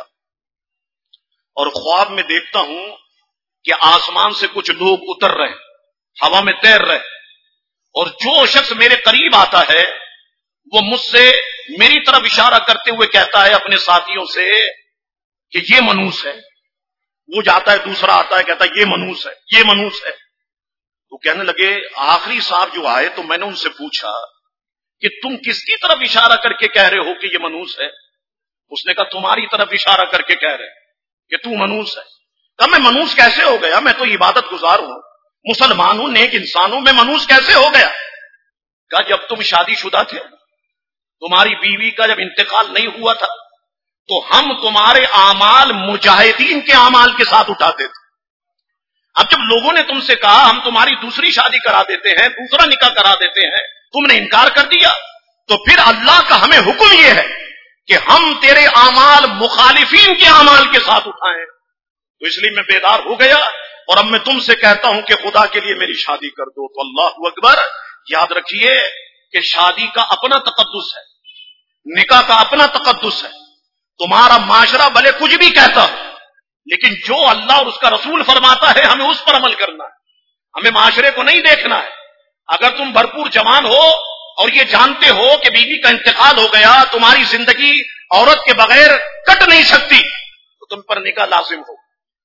اور خواب میں دیکھتا ہوں کہ آسمان سے کچھ لوگ اتر رہے، ہوا میں تیر رہے، اور جو شخص میرے قریب آتا ہے وہ مجھ سے میری طرف اشارہ کرتے ہوئے کہتا ہے اپنے ساتھیوں سے کہ یہ منوس ہے. وہ جاتا ہے، دوسرا آتا ہے کہتا ہے یہ منوس ہے، یہ منوس ہے. تو کہنے لگے آخری صاحب جو آئے تو میں نے ان سے پوچھا کہ تم کس کی طرف اشارہ کر کے کہہ رہے ہو کہ یہ منوس ہے؟ اس نے کہا تمہاری طرف اشارہ کر کے کہہ رہے کہ تو منوس ہے. کہا میں منوس کیسے ہو گیا؟ میں تو عبادت گزار ہوں، مسلمان ہوں، نیک انسان ہوں، میں منوس کیسے ہو گیا؟ کہا جب تم شادی شدہ تھے، تمہاری بیوی کا جب انتقال نہیں ہوا تھا تو ہم تمہارے اعمال مجاہدین کے اعمال کے ساتھ اٹھاتے تھے. اب جب لوگوں نے تم سے کہا ہم تمہاری دوسری شادی کرا دیتے ہیں، دوسرا نکاح کرا دیتے ہیں، تم نے انکار کر دیا، تو پھر اللہ کا ہمیں حکم یہ ہے کہ ہم تیرے اعمال مخالفین کے اعمال کے ساتھ اٹھائیں. تو اس لیے میں بیدار ہو گیا اور اب میں تم سے کہتا ہوں کہ خدا کے لیے میری شادی کر دو. تو اللہ اکبر. یاد رکھیے کہ شادی کا اپنا تقدس ہے، نکاح کا اپنا تقدس ہے. تمہارا معاشرہ بھلے کچھ بھی کہتا ہو، لیکن جو اللہ اور اس کا رسول فرماتا ہے ہمیں اس پر عمل کرنا ہے، ہمیں معاشرے کو نہیں دیکھنا ہے. اگر تم بھرپور جوان ہو اور یہ جانتے ہو کہ بیوی کا انتقال ہو گیا، تمہاری زندگی عورت کے بغیر کٹ نہیں سکتی، تو تم پر نکاح لازم ہو.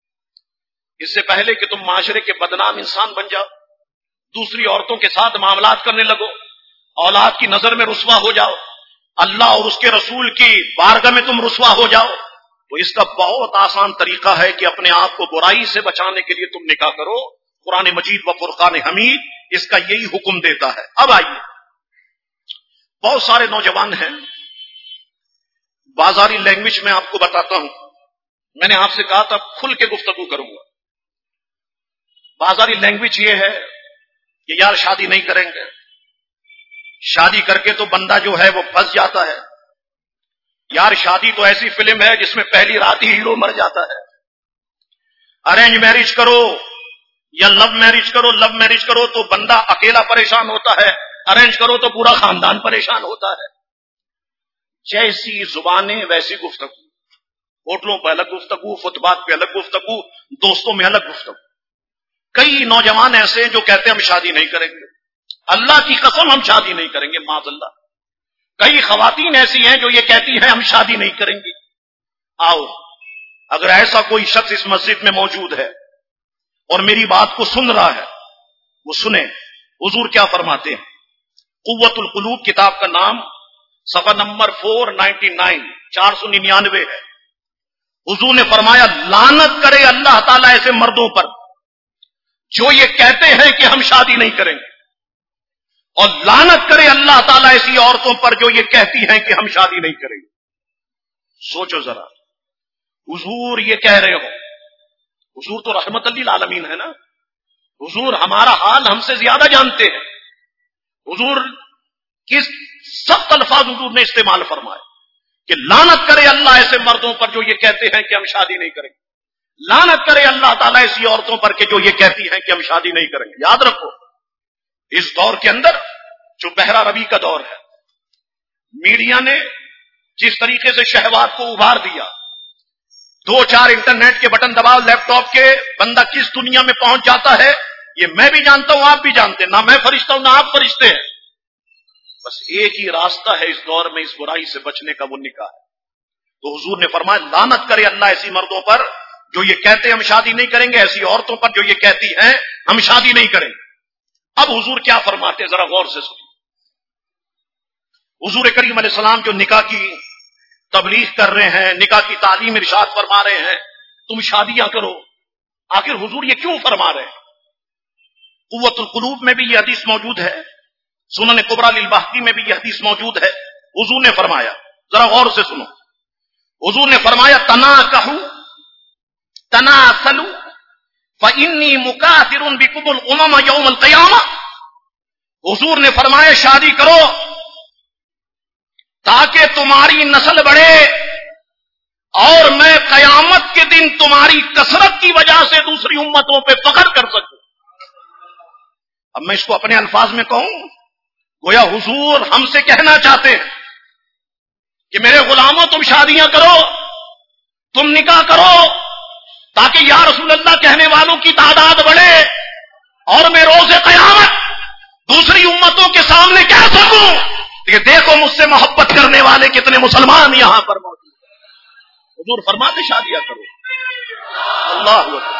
اس سے پہلے کہ تم معاشرے کے بدنام انسان بن جاؤ، دوسری عورتوں کے ساتھ معاملات کرنے لگو، اولاد کی نظر میں رسوا ہو جاؤ، اللہ اور اس کے رسول کی بارگاہ میں تم رسوا ہو جاؤ، تو اس کا بہت آسان طریقہ ہے کہ اپنے آپ کو برائی سے بچانے کے لیے تم نکاح کرو. قرآن مجید و فرقان حمید اس کا یہی حکم دیتا ہے. اب آئیے بہت سارے نوجوان ہیں، بازاری لینگویج میں آپ کو بتاتا ہوں، میں نے آپ سے کہا تھا کھل کے گفتگو کروں گا۔ بازاری لینگویج یہ ہے کہ یار شادی نہیں کریں گے، شادی کر کے تو بندہ جو ہے وہ پھنس جاتا ہے، یار شادی تو ایسی فلم ہے جس میں پہلی رات ہی ہیرو مر جاتا ہے، ارینج میرج کرو یا لو میرج کرو، لو میرج کرو تو بندہ اکیلا پریشان ہوتا ہے، ارینج کرو تو پورا خاندان پریشان ہوتا ہے۔ جیسی زبانیں ویسی گفتگو، ہوٹلوں پہ الگ گفتگو، فٹپاتھ پہ الگ گفتگو، دوستوں میں الگ گفتگو۔ کئی نوجوان ایسے ہیں جو کہتے ہیں ہم شادی نہیں کریں گے، اللہ کی قسم ہم شادی نہیں کریں گے، معاذ اللہ۔ کئی خواتین ایسی ہیں جو یہ کہتی ہیں ہم شادی نہیں کریں گے۔ آؤ، اگر ایسا کوئی شخص اس مسجد میں موجود ہے اور میری بات کو سن رہا ہے، وہ سنیں حضور کیا فرماتے ہیں۔ قوت القلوب کتاب کا نام صفحہ نمبر 499 499 ہے۔ حضور نے فرمایا لعنت کرے اللہ تعالیٰ ایسے مردوں پر جو یہ کہتے ہیں کہ ہم شادی نہیں کریں گے، اور لعنت کرے اللہ تعالیٰ ایسی عورتوں پر جو یہ کہتی ہیں کہ ہم شادی نہیں کریں گے۔ سوچو ذرا، حضور یہ کہہ رہے ہو، حضور تو رحمت للعالمین ہے نا، حضور ہمارا حال ہم سے زیادہ جانتے ہیں، حضور کس سخت الفاظ حضور نے استعمال فرمائے کہ لعنت کرے اللہ ایسے مردوں پر جو یہ کہتے ہیں کہ ہم شادی نہیں کریں گے، لعنت کرے اللہ تعالیٰ ایسی عورتوں پر کہ جو یہ کہتی ہیں کہ ہم شادی نہیں کریں گے۔ یاد رکھو، اس دور کے اندر جو بحرہ ربی کا دور ہے، میڈیا نے جس طریقے سے شہوات کو ابھار دیا، 2-4 انٹرنیٹ کے بٹن دباؤ لیپ ٹاپ کے، بندہ کس دنیا میں پہنچ جاتا ہے یہ میں بھی جانتا ہوں، آپ بھی جانتے ہیں، نہ میں فرشتہ ہوں نہ آپ فرشتے ہیں۔ بس ایک ہی راستہ ہے اس دور میں اس برائی سے بچنے کا، وہ نکاح ہے۔ تو حضور نے فرمایا لعنت کرے اللہ ایسی مردوں پر جو یہ کہتے ہیں ہم شادی نہیں کریں گے، ایسی عورتوں پر جو یہ کہتی ہیں ہم شادی نہیں کریں گے۔ اب حضور کیا فرماتے ہیں ذرا غور سے سنیں۔ حضور کریم علیہ السلام جو نکاح کی تبلیغ کر رہے ہیں، نکاح کی تعلیم ارشاد فرما رہے ہیں تم شادیاں کرو، آخر حضور یہ کیوں فرما رہے ہیں؟ قوت القلوب میں بھی یہ حدیث موجود ہے، سنن کبریٰ للبہقی میں بھی یہ حدیث موجود ہے۔ حضور نے فرمایا، ذرا غور سے سنو، حضور نے فرمایا تناکحوا تناسلوا فإنی مکاثر بکم الامم یوم القیامہ۔ حضور نے فرمایا شادی کرو تاکہ تمہاری نسل بڑھے اور میں قیامت کے دن تمہاری کثرت کی وجہ سے دوسری امتوں پہ فخر کر سکوں۔ اب میں اس کو اپنے الفاظ میں کہوں، گویا حضور ہم سے کہنا چاہتے ہیں کہ میرے غلاموں تم شادیاں کرو، تم نکاح کرو تاکہ یا رسول اللہ کہنے والوں کی تعداد بڑھے اور میں روز قیامت دوسری امتوں کے سامنے کہہ سکوں کہ دیکھو مجھ سے محبت کرنے والے کتنے مسلمان یہاں پر موجود ہیں۔ حضور فرماتے شادیاں کرو۔ اللہ اکبر،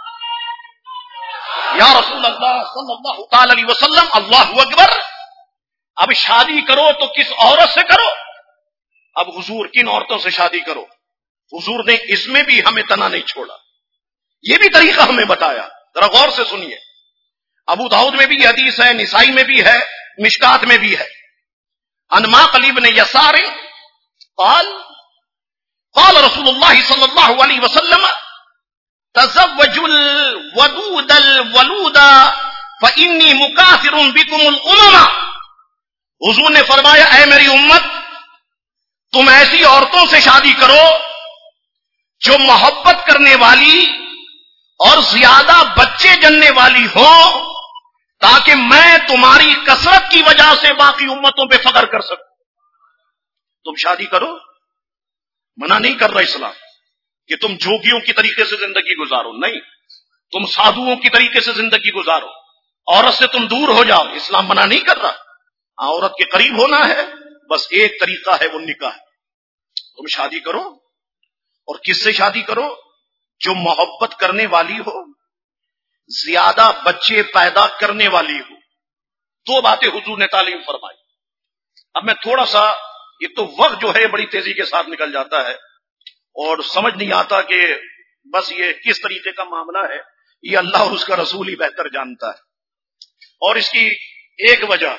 یا رسول اللہ صلی اللہ تعالی علیہ وسلم، اللہ اکبر۔ اب شادی کرو تو کس عورت سے کرو؟ اب حضور کن عورتوں سے شادی کرو؟ حضور نے اس میں بھی ہمیں تنا نہیں چھوڑا، یہ بھی طریقہ ہمیں بتایا، ذرا غور سے سنیے۔ ابو داؤد میں بھی یہ حدیث ہے، نسائی میں بھی ہے، مشکات میں بھی ہے۔ عن معقل بن یسار قال قال رسول اللہ صلی اللہ علیہ وسلم تزوجوا الودود الولود فإنی مکاثر بکم الامم۔ حضور نے فرمایا اے میری امت، تم ایسی عورتوں سے شادی کرو جو محبت کرنے والی اور زیادہ بچے جننے والی ہو، تاکہ میں تمہاری کثرت کی وجہ سے باقی امتوں پہ فخر کر سکوں۔ تم شادی کرو، منع نہیں کر رہا اسلام کہ تم جوگیوں کی طریقے سے زندگی گزارو، نہیں، تم سادھوؤں کی طریقے سے زندگی گزارو، عورت سے تم دور ہو جاؤ، اسلام منع نہیں کر رہا۔ عورت کے قریب ہونا ہے، بس ایک طریقہ ہے وہ نکاح ہے۔ تم شادی کرو، اور کس سے شادی کرو؟ جو محبت کرنے والی ہو، زیادہ بچے پیدا کرنے والی ہو۔ دو باتیں حضور نے تعلیم فرمائی۔ اب میں تھوڑا سا، یہ تو وقت جو ہے بڑی تیزی کے ساتھ نکل جاتا ہے اور سمجھ نہیں آتا کہ بس یہ کس طریقے کا معاملہ ہے، یہ اللہ اور اس کا رسول ہی بہتر جانتا ہے۔ اور اس کی ایک وجہ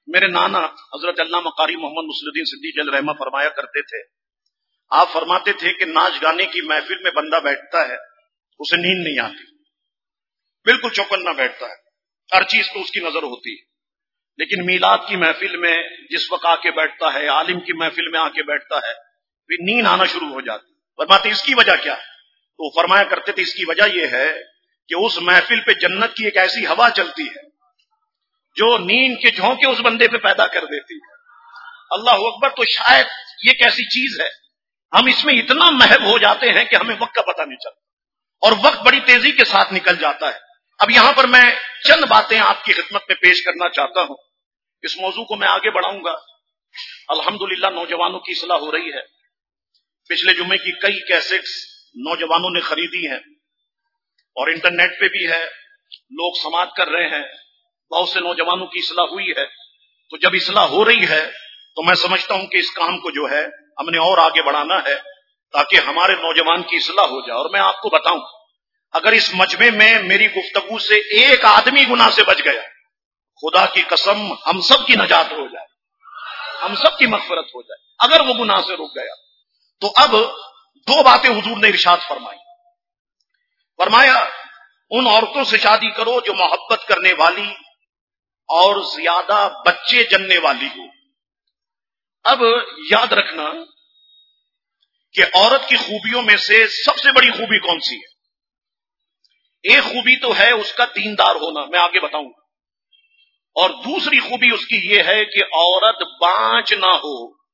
میرے نانا حضرت علامہ قاری محمد نصر الدین صدیق علیہ رحمہ فرمایا کرتے تھے، آپ فرماتے تھے کہ ناچ گانے کی محفل میں بندہ بیٹھتا ہے اسے نیند نہیں آتی، بالکل چوکنا بیٹھتا ہے، ہر چیز تو اس کی نظر ہوتی ہے، لیکن میلاد کی محفل میں جس وقت آ کے بیٹھتا ہے، عالم کی محفل میں آ کے بیٹھتا ہے، پھر نیند آنا شروع ہو جاتی۔ فرماتے اس کی وجہ کیا ہے؟ تو فرمایا کرتے تھے اس کی وجہ یہ ہے کہ اس محفل پہ جنت کی ایک ایسی ہوا چلتی ہے جو نیند کے جھونکے اس بندے پہ پیدا کر دیتی ہے۔ اللہ اکبر! تو شاید یہ ایک ایسی چیز ہے ہم اس میں اتنا محو ہو جاتے ہیں کہ ہمیں وقت کا پتہ نہیں چلتا اور وقت بڑی تیزی کے ساتھ نکل جاتا ہے۔ اب یہاں پر میں چند باتیں آپ کی خدمت میں پیش کرنا چاہتا ہوں، اس موضوع کو میں آگے بڑھاؤں گا۔ الحمدللہ نوجوانوں کی اصلاح ہو رہی ہے، پچھلے جمعے کی کئی کیسٹس نوجوانوں نے خریدی ہیں اور انٹرنیٹ پہ بھی ہے، لوگ سماعت کر رہے ہیں، بہت سے نوجوانوں کی اصلاح ہوئی ہے۔ تو جب اصلاح ہو رہی ہے تو میں سمجھتا ہوں کہ اس کام کو جو ہے ہم نے اور آگے بڑھانا ہے تاکہ ہمارے نوجوان کی اصلاح ہو جائے۔ اور میں آپ کو بتاؤں، اگر اس مجمع میں میری گفتگو سے ایک آدمی گناہ سے بچ گیا، خدا کی قسم ہم سب کی نجات ہو جائے، ہم سب کی مغفرت ہو جائے اگر وہ گناہ سے رک گیا۔ تو اب دو باتیں حضور نے ارشاد فرمائی۔ فرمایا ان عورتوں سے شادی کرو جو محبت کرنے والی اور زیادہ بچے جننے والی ہو۔ اب یاد رکھنا کہ عورت کی خوبیوں میں سے سب سے بڑی خوبی کون سی ہے؟ ایک خوبی تو ہے اس کا دیندار ہونا، میں آگے بتاؤں گا، اور دوسری خوبی اس کی یہ ہے کہ عورت بانج نہ ہو۔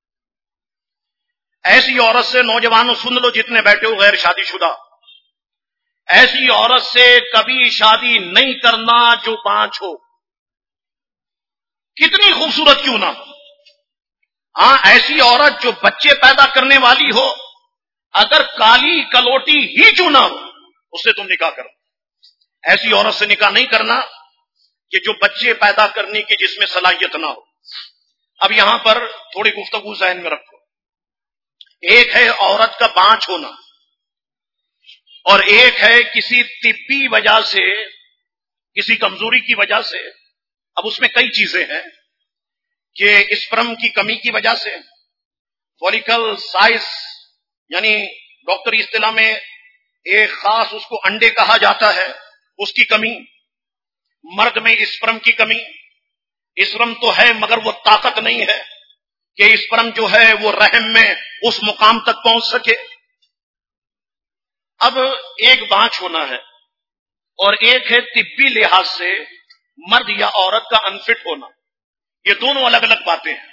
ایسی عورت سے نوجوانوں سن لو جتنے بیٹھے ہو غیر شادی شدہ، ایسی عورت سے کبھی شادی نہیں کرنا جو بانج ہو، کتنی خوبصورت کیوں نہ ہو۔ ہاں، ایسی عورت جو بچے پیدا کرنے والی ہو، اگر کالی کلوٹی ہی کیوں نہ ہو اس سے تم نکاح کرو۔ ایسی عورت سے نکاح نہیں کرنا کہ جو بچے پیدا کرنے کی جس میں صلاحیت نہ ہو۔ اب یہاں پر تھوڑی گفتگو ذہن میں رکھو، ایک ہے عورت کا بانج ہونا اور ایک ہے کسی طبی وجہ سے، کسی کمزوری کی وجہ سے۔ اب اس میں کئی چیزیں ہیں کہ اسپرم کی کمی کی وجہ سے، فولیکل سائز یعنی ڈاکٹری اصطلاح میں ایک خاص اس کو انڈے کہا جاتا ہے، اس کی کمی، مرد میں اسپرم کی کمی۔ اسپرم تو ہے مگر وہ طاقت نہیں ہے کہ اسپرم جو ہے وہ رحم میں اس مقام تک پہنچ سکے۔ اب ایک بانج ہونا ہے اور ایک ہے طبی لحاظ سے مرد یا عورت کا انفٹ ہونا۔ یہ دونوں الگ الگ باتیں ہیں۔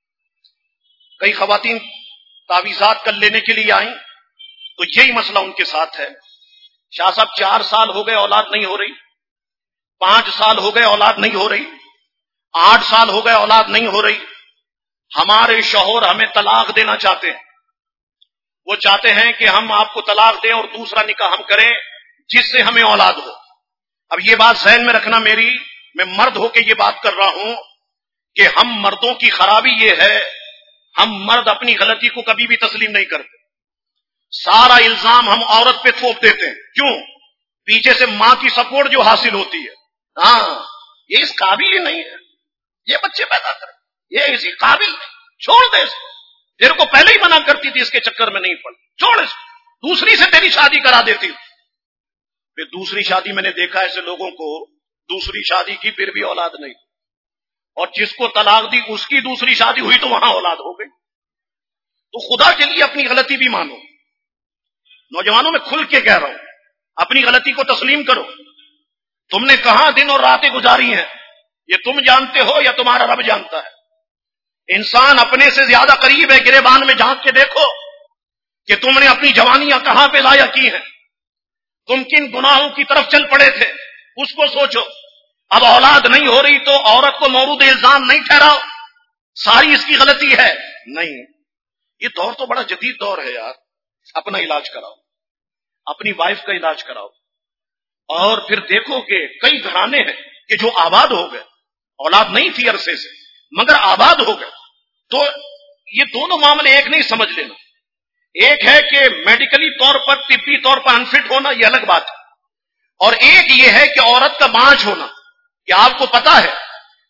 کئی خواتین تعویذات کر لینے کے لیے آئیں تو یہی مسئلہ ان کے ساتھ ہے، شاہ صاحب 4 سال ہو گئے اولاد نہیں ہو رہی، 5 سال ہو گئے اولاد نہیں ہو رہی، 8 سال ہو گئے اولاد نہیں ہو رہی، ہمارے شوہر ہمیں طلاق دینا چاہتے ہیں، وہ چاہتے ہیں کہ ہم آپ کو طلاق دیں اور دوسرا نکاح ہم کریں جس سے ہمیں اولاد ہو۔ اب یہ بات ذہن میں رکھنا میری، میں مرد ہو کے یہ بات کر رہا ہوں کہ ہم مردوں کی خرابی یہ ہے، ہم مرد اپنی غلطی کو کبھی بھی تسلیم نہیں کرتے، سارا الزام ہم عورت پہ تھوپ دیتے ہیں۔ کیوں؟ پیچھے سے ماں کی سپورٹ جو حاصل ہوتی ہے، ہاں یہ اس قابل ہی نہیں ہے، یہ بچے پیدا کرے، یہ اسی قابل نہیں، چھوڑ دے اس کو، تیرے کو پہلے ہی منع کرتی تھی اس کے چکر میں نہیں پڑ، چھوڑ اس کو، دوسری سے تیری شادی کرا دیتی ہوں۔ پھر دوسری شادی میں نے دیکھا ایسے لوگوں کو، دوسری شادی کی پھر بھی اولاد نہیں، اور جس کو طلاق دی اس کی دوسری شادی ہوئی تو وہاں اولاد ہو گئی۔ تو خدا کے لیے اپنی غلطی بھی مانو، نوجوانوں میں کھل کے کہہ رہا ہوں، اپنی غلطی کو تسلیم کرو۔ تم نے کہاں دن اور راتیں گزاری ہیں یہ تم جانتے ہو یا تمہارا رب جانتا ہے۔ انسان اپنے سے زیادہ قریب ہے، گریبان میں جھانک کے دیکھو کہ تم نے اپنی جوانیاں کہاں پہ ضائع کی ہیں، تم کن گناہوں کی طرف چل پڑے تھے، اس کو سوچو۔ اب اولاد نہیں ہو رہی تو عورت کو مورد الزام نہیں ٹھہراؤ، ساری اس کی غلطی ہے، نہیں۔ یہ دور تو بڑا جدید دور ہے یار، اپنا علاج کراؤ، اپنی وائف کا علاج کراؤ، اور پھر دیکھو کہ کئی گھرانے ہیں کہ جو آباد ہو گئے، اولاد نہیں تھی عرصے سے مگر آباد ہو گئے۔ تو یہ دونوں معاملے ایک نہیں سمجھ لینا، ایک ہے کہ میڈیکلی طور پر، طبی طور پر انفٹ ہونا، یہ الگ بات ہے، اور ایک یہ ہے کہ عورت کا بانج ہونا۔ کہ آپ کو پتا ہے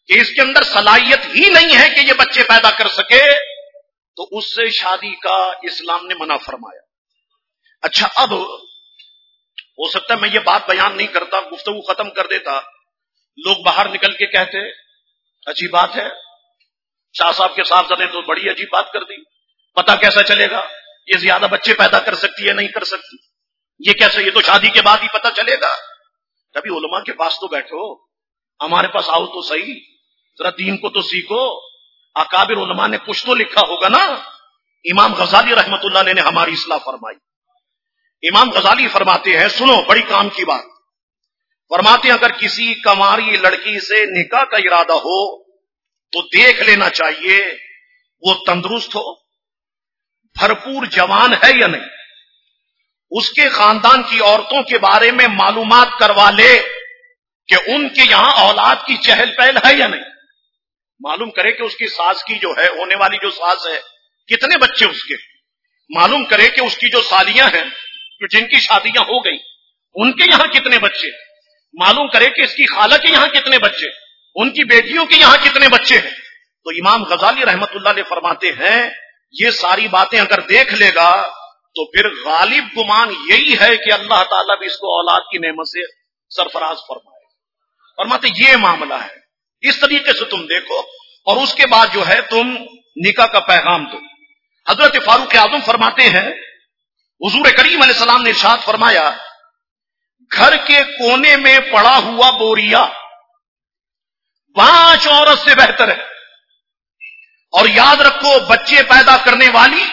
کہ اس کے اندر صلاحیت ہی نہیں ہے کہ یہ بچے پیدا کر سکے، تو اس سے شادی کا اسلام نے منع فرمایا۔ اچھا، اب ہو سکتا ہے میں یہ بات بیان نہیں کرتا، گفتگو ختم کر دیتا، لوگ باہر نکل کے کہتے عجیب بات ہے، شاہ صاحب کے صاحبزادے تو بڑی عجیب بات کر دی، پتہ کیسا چلے گا یہ زیادہ بچے پیدا کر سکتی ہے نہیں کر سکتی، یہ کیسے، یہ تو شادی کے بعد ہی پتہ چلے گا۔ کبھی علماء کے پاس تو بیٹھو، ہمارے پاس آؤ تو صحیح، ذرا دین کو تو سیکھو، اکابر علماء نے کچھ تو لکھا ہوگا نا۔ امام غزالی رحمت اللہ علیہ نے ہماری اصلاح فرمائی۔ امام غزالی فرماتے ہیں، سنو بڑی کام کی بات، فرماتے ہیں اگر کسی کنواری لڑکی سے نکاح کا ارادہ ہو تو دیکھ لینا چاہیے وہ تندرست ہو، بھرپور جوان ہے یا نہیں، اس کے خاندان کی عورتوں کے بارے میں معلومات کروا لے کہ ان کے یہاں اولاد کی چہل پہل ہے یا نہیں، معلوم کرے کہ اس کی ساس کی جو ہے، ہونے والی جو ساس ہے، کتنے بچے اس کے، معلوم کرے کہ اس کی جو سالیاں ہیں جن کی شادیاں ہو گئی ان کے یہاں کتنے بچے، معلوم کرے کہ اس کی خالہ کے یہاں کتنے بچے، ان کی بیٹیوں کے یہاں کتنے بچے ہیں۔ تو امام غزالی رحمت اللہ علیہ فرماتے ہیں یہ ساری باتیں اگر دیکھ لے گا تو پھر غالب گمان یہی ہے کہ اللہ تعالیٰ بھی اس کو اولاد کی نعمت سے سرفراز فرمائے۔ فرماتے یہ معاملہ ہے، اس طریقے سے تم دیکھو، اور اس کے بعد جو ہے تم نکاح کا پیغام دو۔ حضرت فاروق اعظم فرماتے ہیں حضور کریم علیہ السلام نے ارشاد فرمایا گھر کے کونے میں پڑا ہوا بوریا 5 عورت سے بہتر ہے، اور یاد رکھو بچے پیدا کرنے والی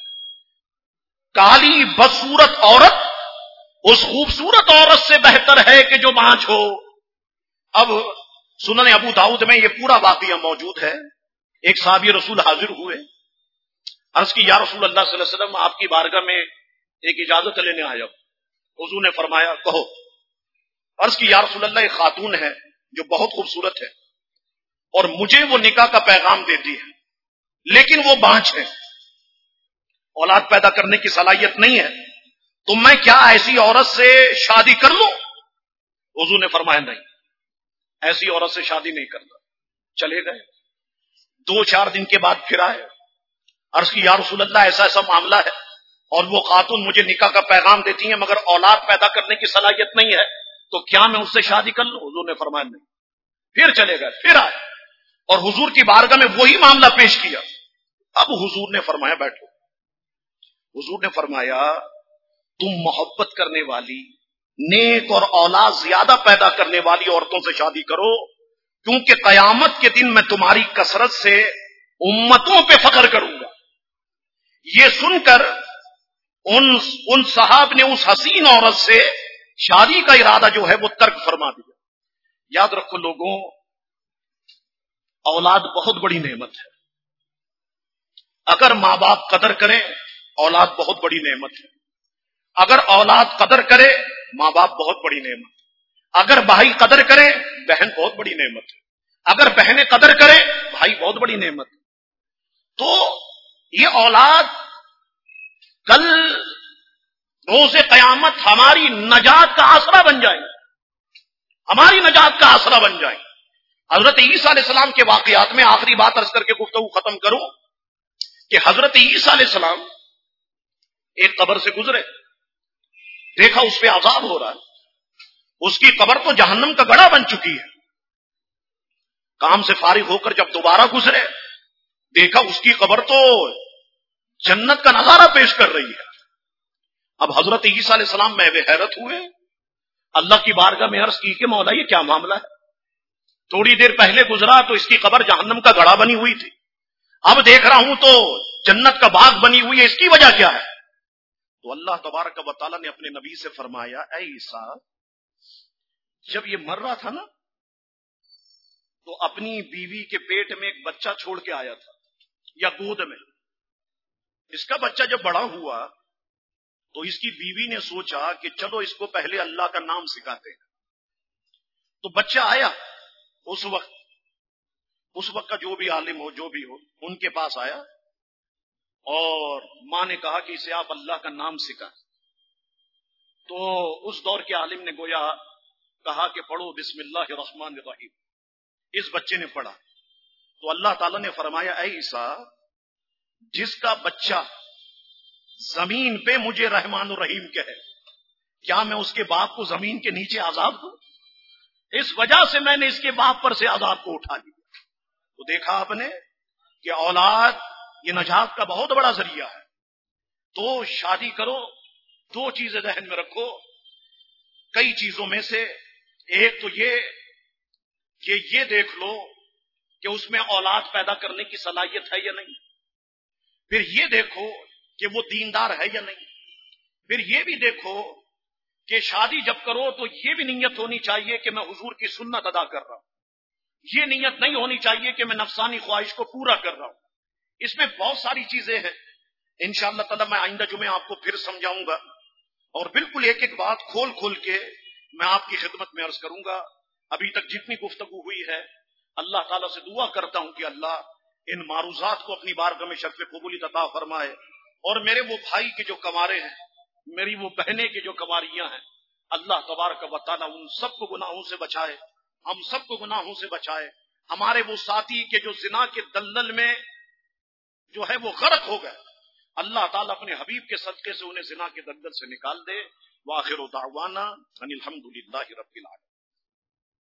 کالی بدصورت عورت اس خوبصورت عورت سے بہتر ہے کہ جو 5 ہو۔ اب سنن ابو داؤد میں یہ پورا واقعہ موجود ہے۔ ایک صحابی رسول حاضر ہوئے، عرض کی یا رسول اللہ صلی اللہ علیہ وسلم آپ کی بارگاہ میں ایک اجازت لینے آیا۔ حضور نے فرمایا کہو۔ عرض کی یا رسول اللہ ایک خاتون ہے جو بہت خوبصورت ہے اور مجھے وہ نکاح کا پیغام دیتی ہے، لیکن وہ بانجھ ہے، اولاد پیدا کرنے کی صلاحیت نہیں ہے، تو میں کیا ایسی عورت سے شادی کر لوں؟ حضور نے فرمایا نہیں، ایسی عورت سے شادی نہیں کرنا۔ چلے گئے، 2-4 دن کے بعد پھر آئے، عرض کی یا رسول اللہ ایسا ایسا معاملہ ہے اور وہ خاتون مجھے نکاح کا پیغام دیتی ہیں مگر اولاد پیدا کرنے کی صلاحیت نہیں ہے، تو کیا میں اس سے شادی کر لوں؟ حضور نے فرمایا نہیں۔ پھر چلے گئے، پھر آئے اور حضور کی بارگاہ میں وہی معاملہ پیش کیا۔ اب حضور نے فرمایا بیٹھو۔ حضور نے فرمایا تم محبت کرنے والی، نیک اور اولاد زیادہ پیدا کرنے والی عورتوں سے شادی کرو، کیونکہ قیامت کے دن میں تمہاری کثرت سے امتوں پہ فخر کروں گا۔ یہ سن کر ان صحاب نے اس حسین عورت سے شادی کا ارادہ جو ہے وہ ترک فرما دیا۔ یاد رکھو لوگوں، اولاد بہت بڑی نعمت ہے، اگر ماں باپ قدر کریں اولاد بہت بڑی نعمت ہے، اگر اولاد قدر کرے ماں باپ بہت بڑی نعمت ہے، اگر بھائی قدر کرے بہن بہت بڑی نعمت ہے، اگر بہنیں قدر کرے بھائی بہت بڑی نعمت ہے۔ تو یہ اولاد کل روز قیامت ہماری نجات کا آسرا بن جائے، ہماری نجات کا آسرا بن جائے۔ حضرت عیسیٰ علیہ السلام کے واقعات میں آخری بات عرض کر کے گفتگو ختم کروں کہ حضرت عیسیٰ علیہ السلام ایک قبر سے گزرے، دیکھا اس پہ عذاب ہو رہا ہے، اس کی قبر تو جہنم کا گڑھا بن چکی ہے۔ کام سے فارغ ہو کر جب دوبارہ گزرے، دیکھا اس کی قبر تو جنت کا نظارہ پیش کر رہی ہے۔ اب حضرت عیسیٰ علیہ السلام میں حیرت ہوئے، اللہ کی بارگاہ میں عرض کی کہ مولا یہ کیا معاملہ ہے؟ تھوڑی دیر پہلے گزرا تو اس کی قبر جہنم کا گڑھا بنی ہوئی تھی، اب دیکھ رہا ہوں تو جنت کا باغ بنی ہوئی ہے، اس کی وجہ کیا ہے؟ تو اللہ تبارک و تعالیٰ نے اپنے نبی سے فرمایا اے عیسیٰ، جب یہ مر رہا تھا نا تو اپنی بیوی کے پیٹ میں ایک بچہ چھوڑ کے آیا تھا یا گود میں۔ اس کا بچہ جب بڑا ہوا تو اس کی بیوی نے سوچا کہ چلو اس کو پہلے اللہ کا نام سکھاتے ہیں۔ تو بچہ آیا، اس وقت کا جو بھی عالم ہو جو بھی ہو ان کے پاس آیا اور ماں نے کہا کہ اسے آپ اللہ کا نام سکھا۔ تو اس دور کے عالم نے گویا کہا کہ پڑھو بسم اللہ الرحمن الرحیم، اس بچے نے پڑھا تو اللہ تعالیٰ نے فرمایا اے عیسیٰ جس کا بچہ زمین پہ مجھے رحمان الرحیم کہے کیا میں اس کے باپ کو زمین کے نیچے عذاب دوں؟ اس وجہ سے میں نے اس کے باپ پر سے عذاب کو اٹھا لیا۔ تو دیکھا آپ نے کہ اولاد یہ نجات کا بہت بڑا ذریعہ ہے۔ تو شادی کرو، دو چیزیں ذہن میں رکھو، کئی چیزوں میں سے ایک تو یہ کہ یہ دیکھ لو کہ اس میں اولاد پیدا کرنے کی صلاحیت ہے یا نہیں، پھر یہ دیکھو کہ وہ دیندار ہے یا نہیں، پھر یہ بھی دیکھو کہ شادی جب کرو تو یہ بھی نیت ہونی چاہیے کہ میں حضور کی سنت ادا کر رہا ہوں، یہ نیت نہیں ہونی چاہیے کہ میں نفسانی خواہش کو پورا کر رہا ہوں۔ اس میں بہت ساری چیزیں ہیں، انشاءاللہ تعالی میں آئندہ جمعے آپ کو پھر سمجھاؤں گا، اور بالکل ایک ایک بات کھول کھول کے میں آپ کی خدمت میں عرض کروں گا۔ ابھی تک جتنی گفتگو ہوئی ہے اللہ تعالیٰ سے دعا کرتا ہوں کہ اللہ ان معروضات کو اپنی بارگاہ میں شرف قبولیت عطا فرمائے، اور میرے وہ بھائی کے جو کمارے ہیں، میری وہ بہنیں کے جو کماریاں ہیں، اللہ تبارک و تعالیٰ ان سب کو گناہوں سے بچائے، ہم سب کو گناہوں سے بچائے۔ ہمارے وہ ساتھی کے جو زنا کے دلدل میں جو ہے وہ غرق ہو گئے، اللہ تعالیٰ اپنے حبیب کے صدقے سے انہیں زنا کے دلدل سے نکال دے۔ وآخر دعوانا ان الحمد للہ رب العالمین۔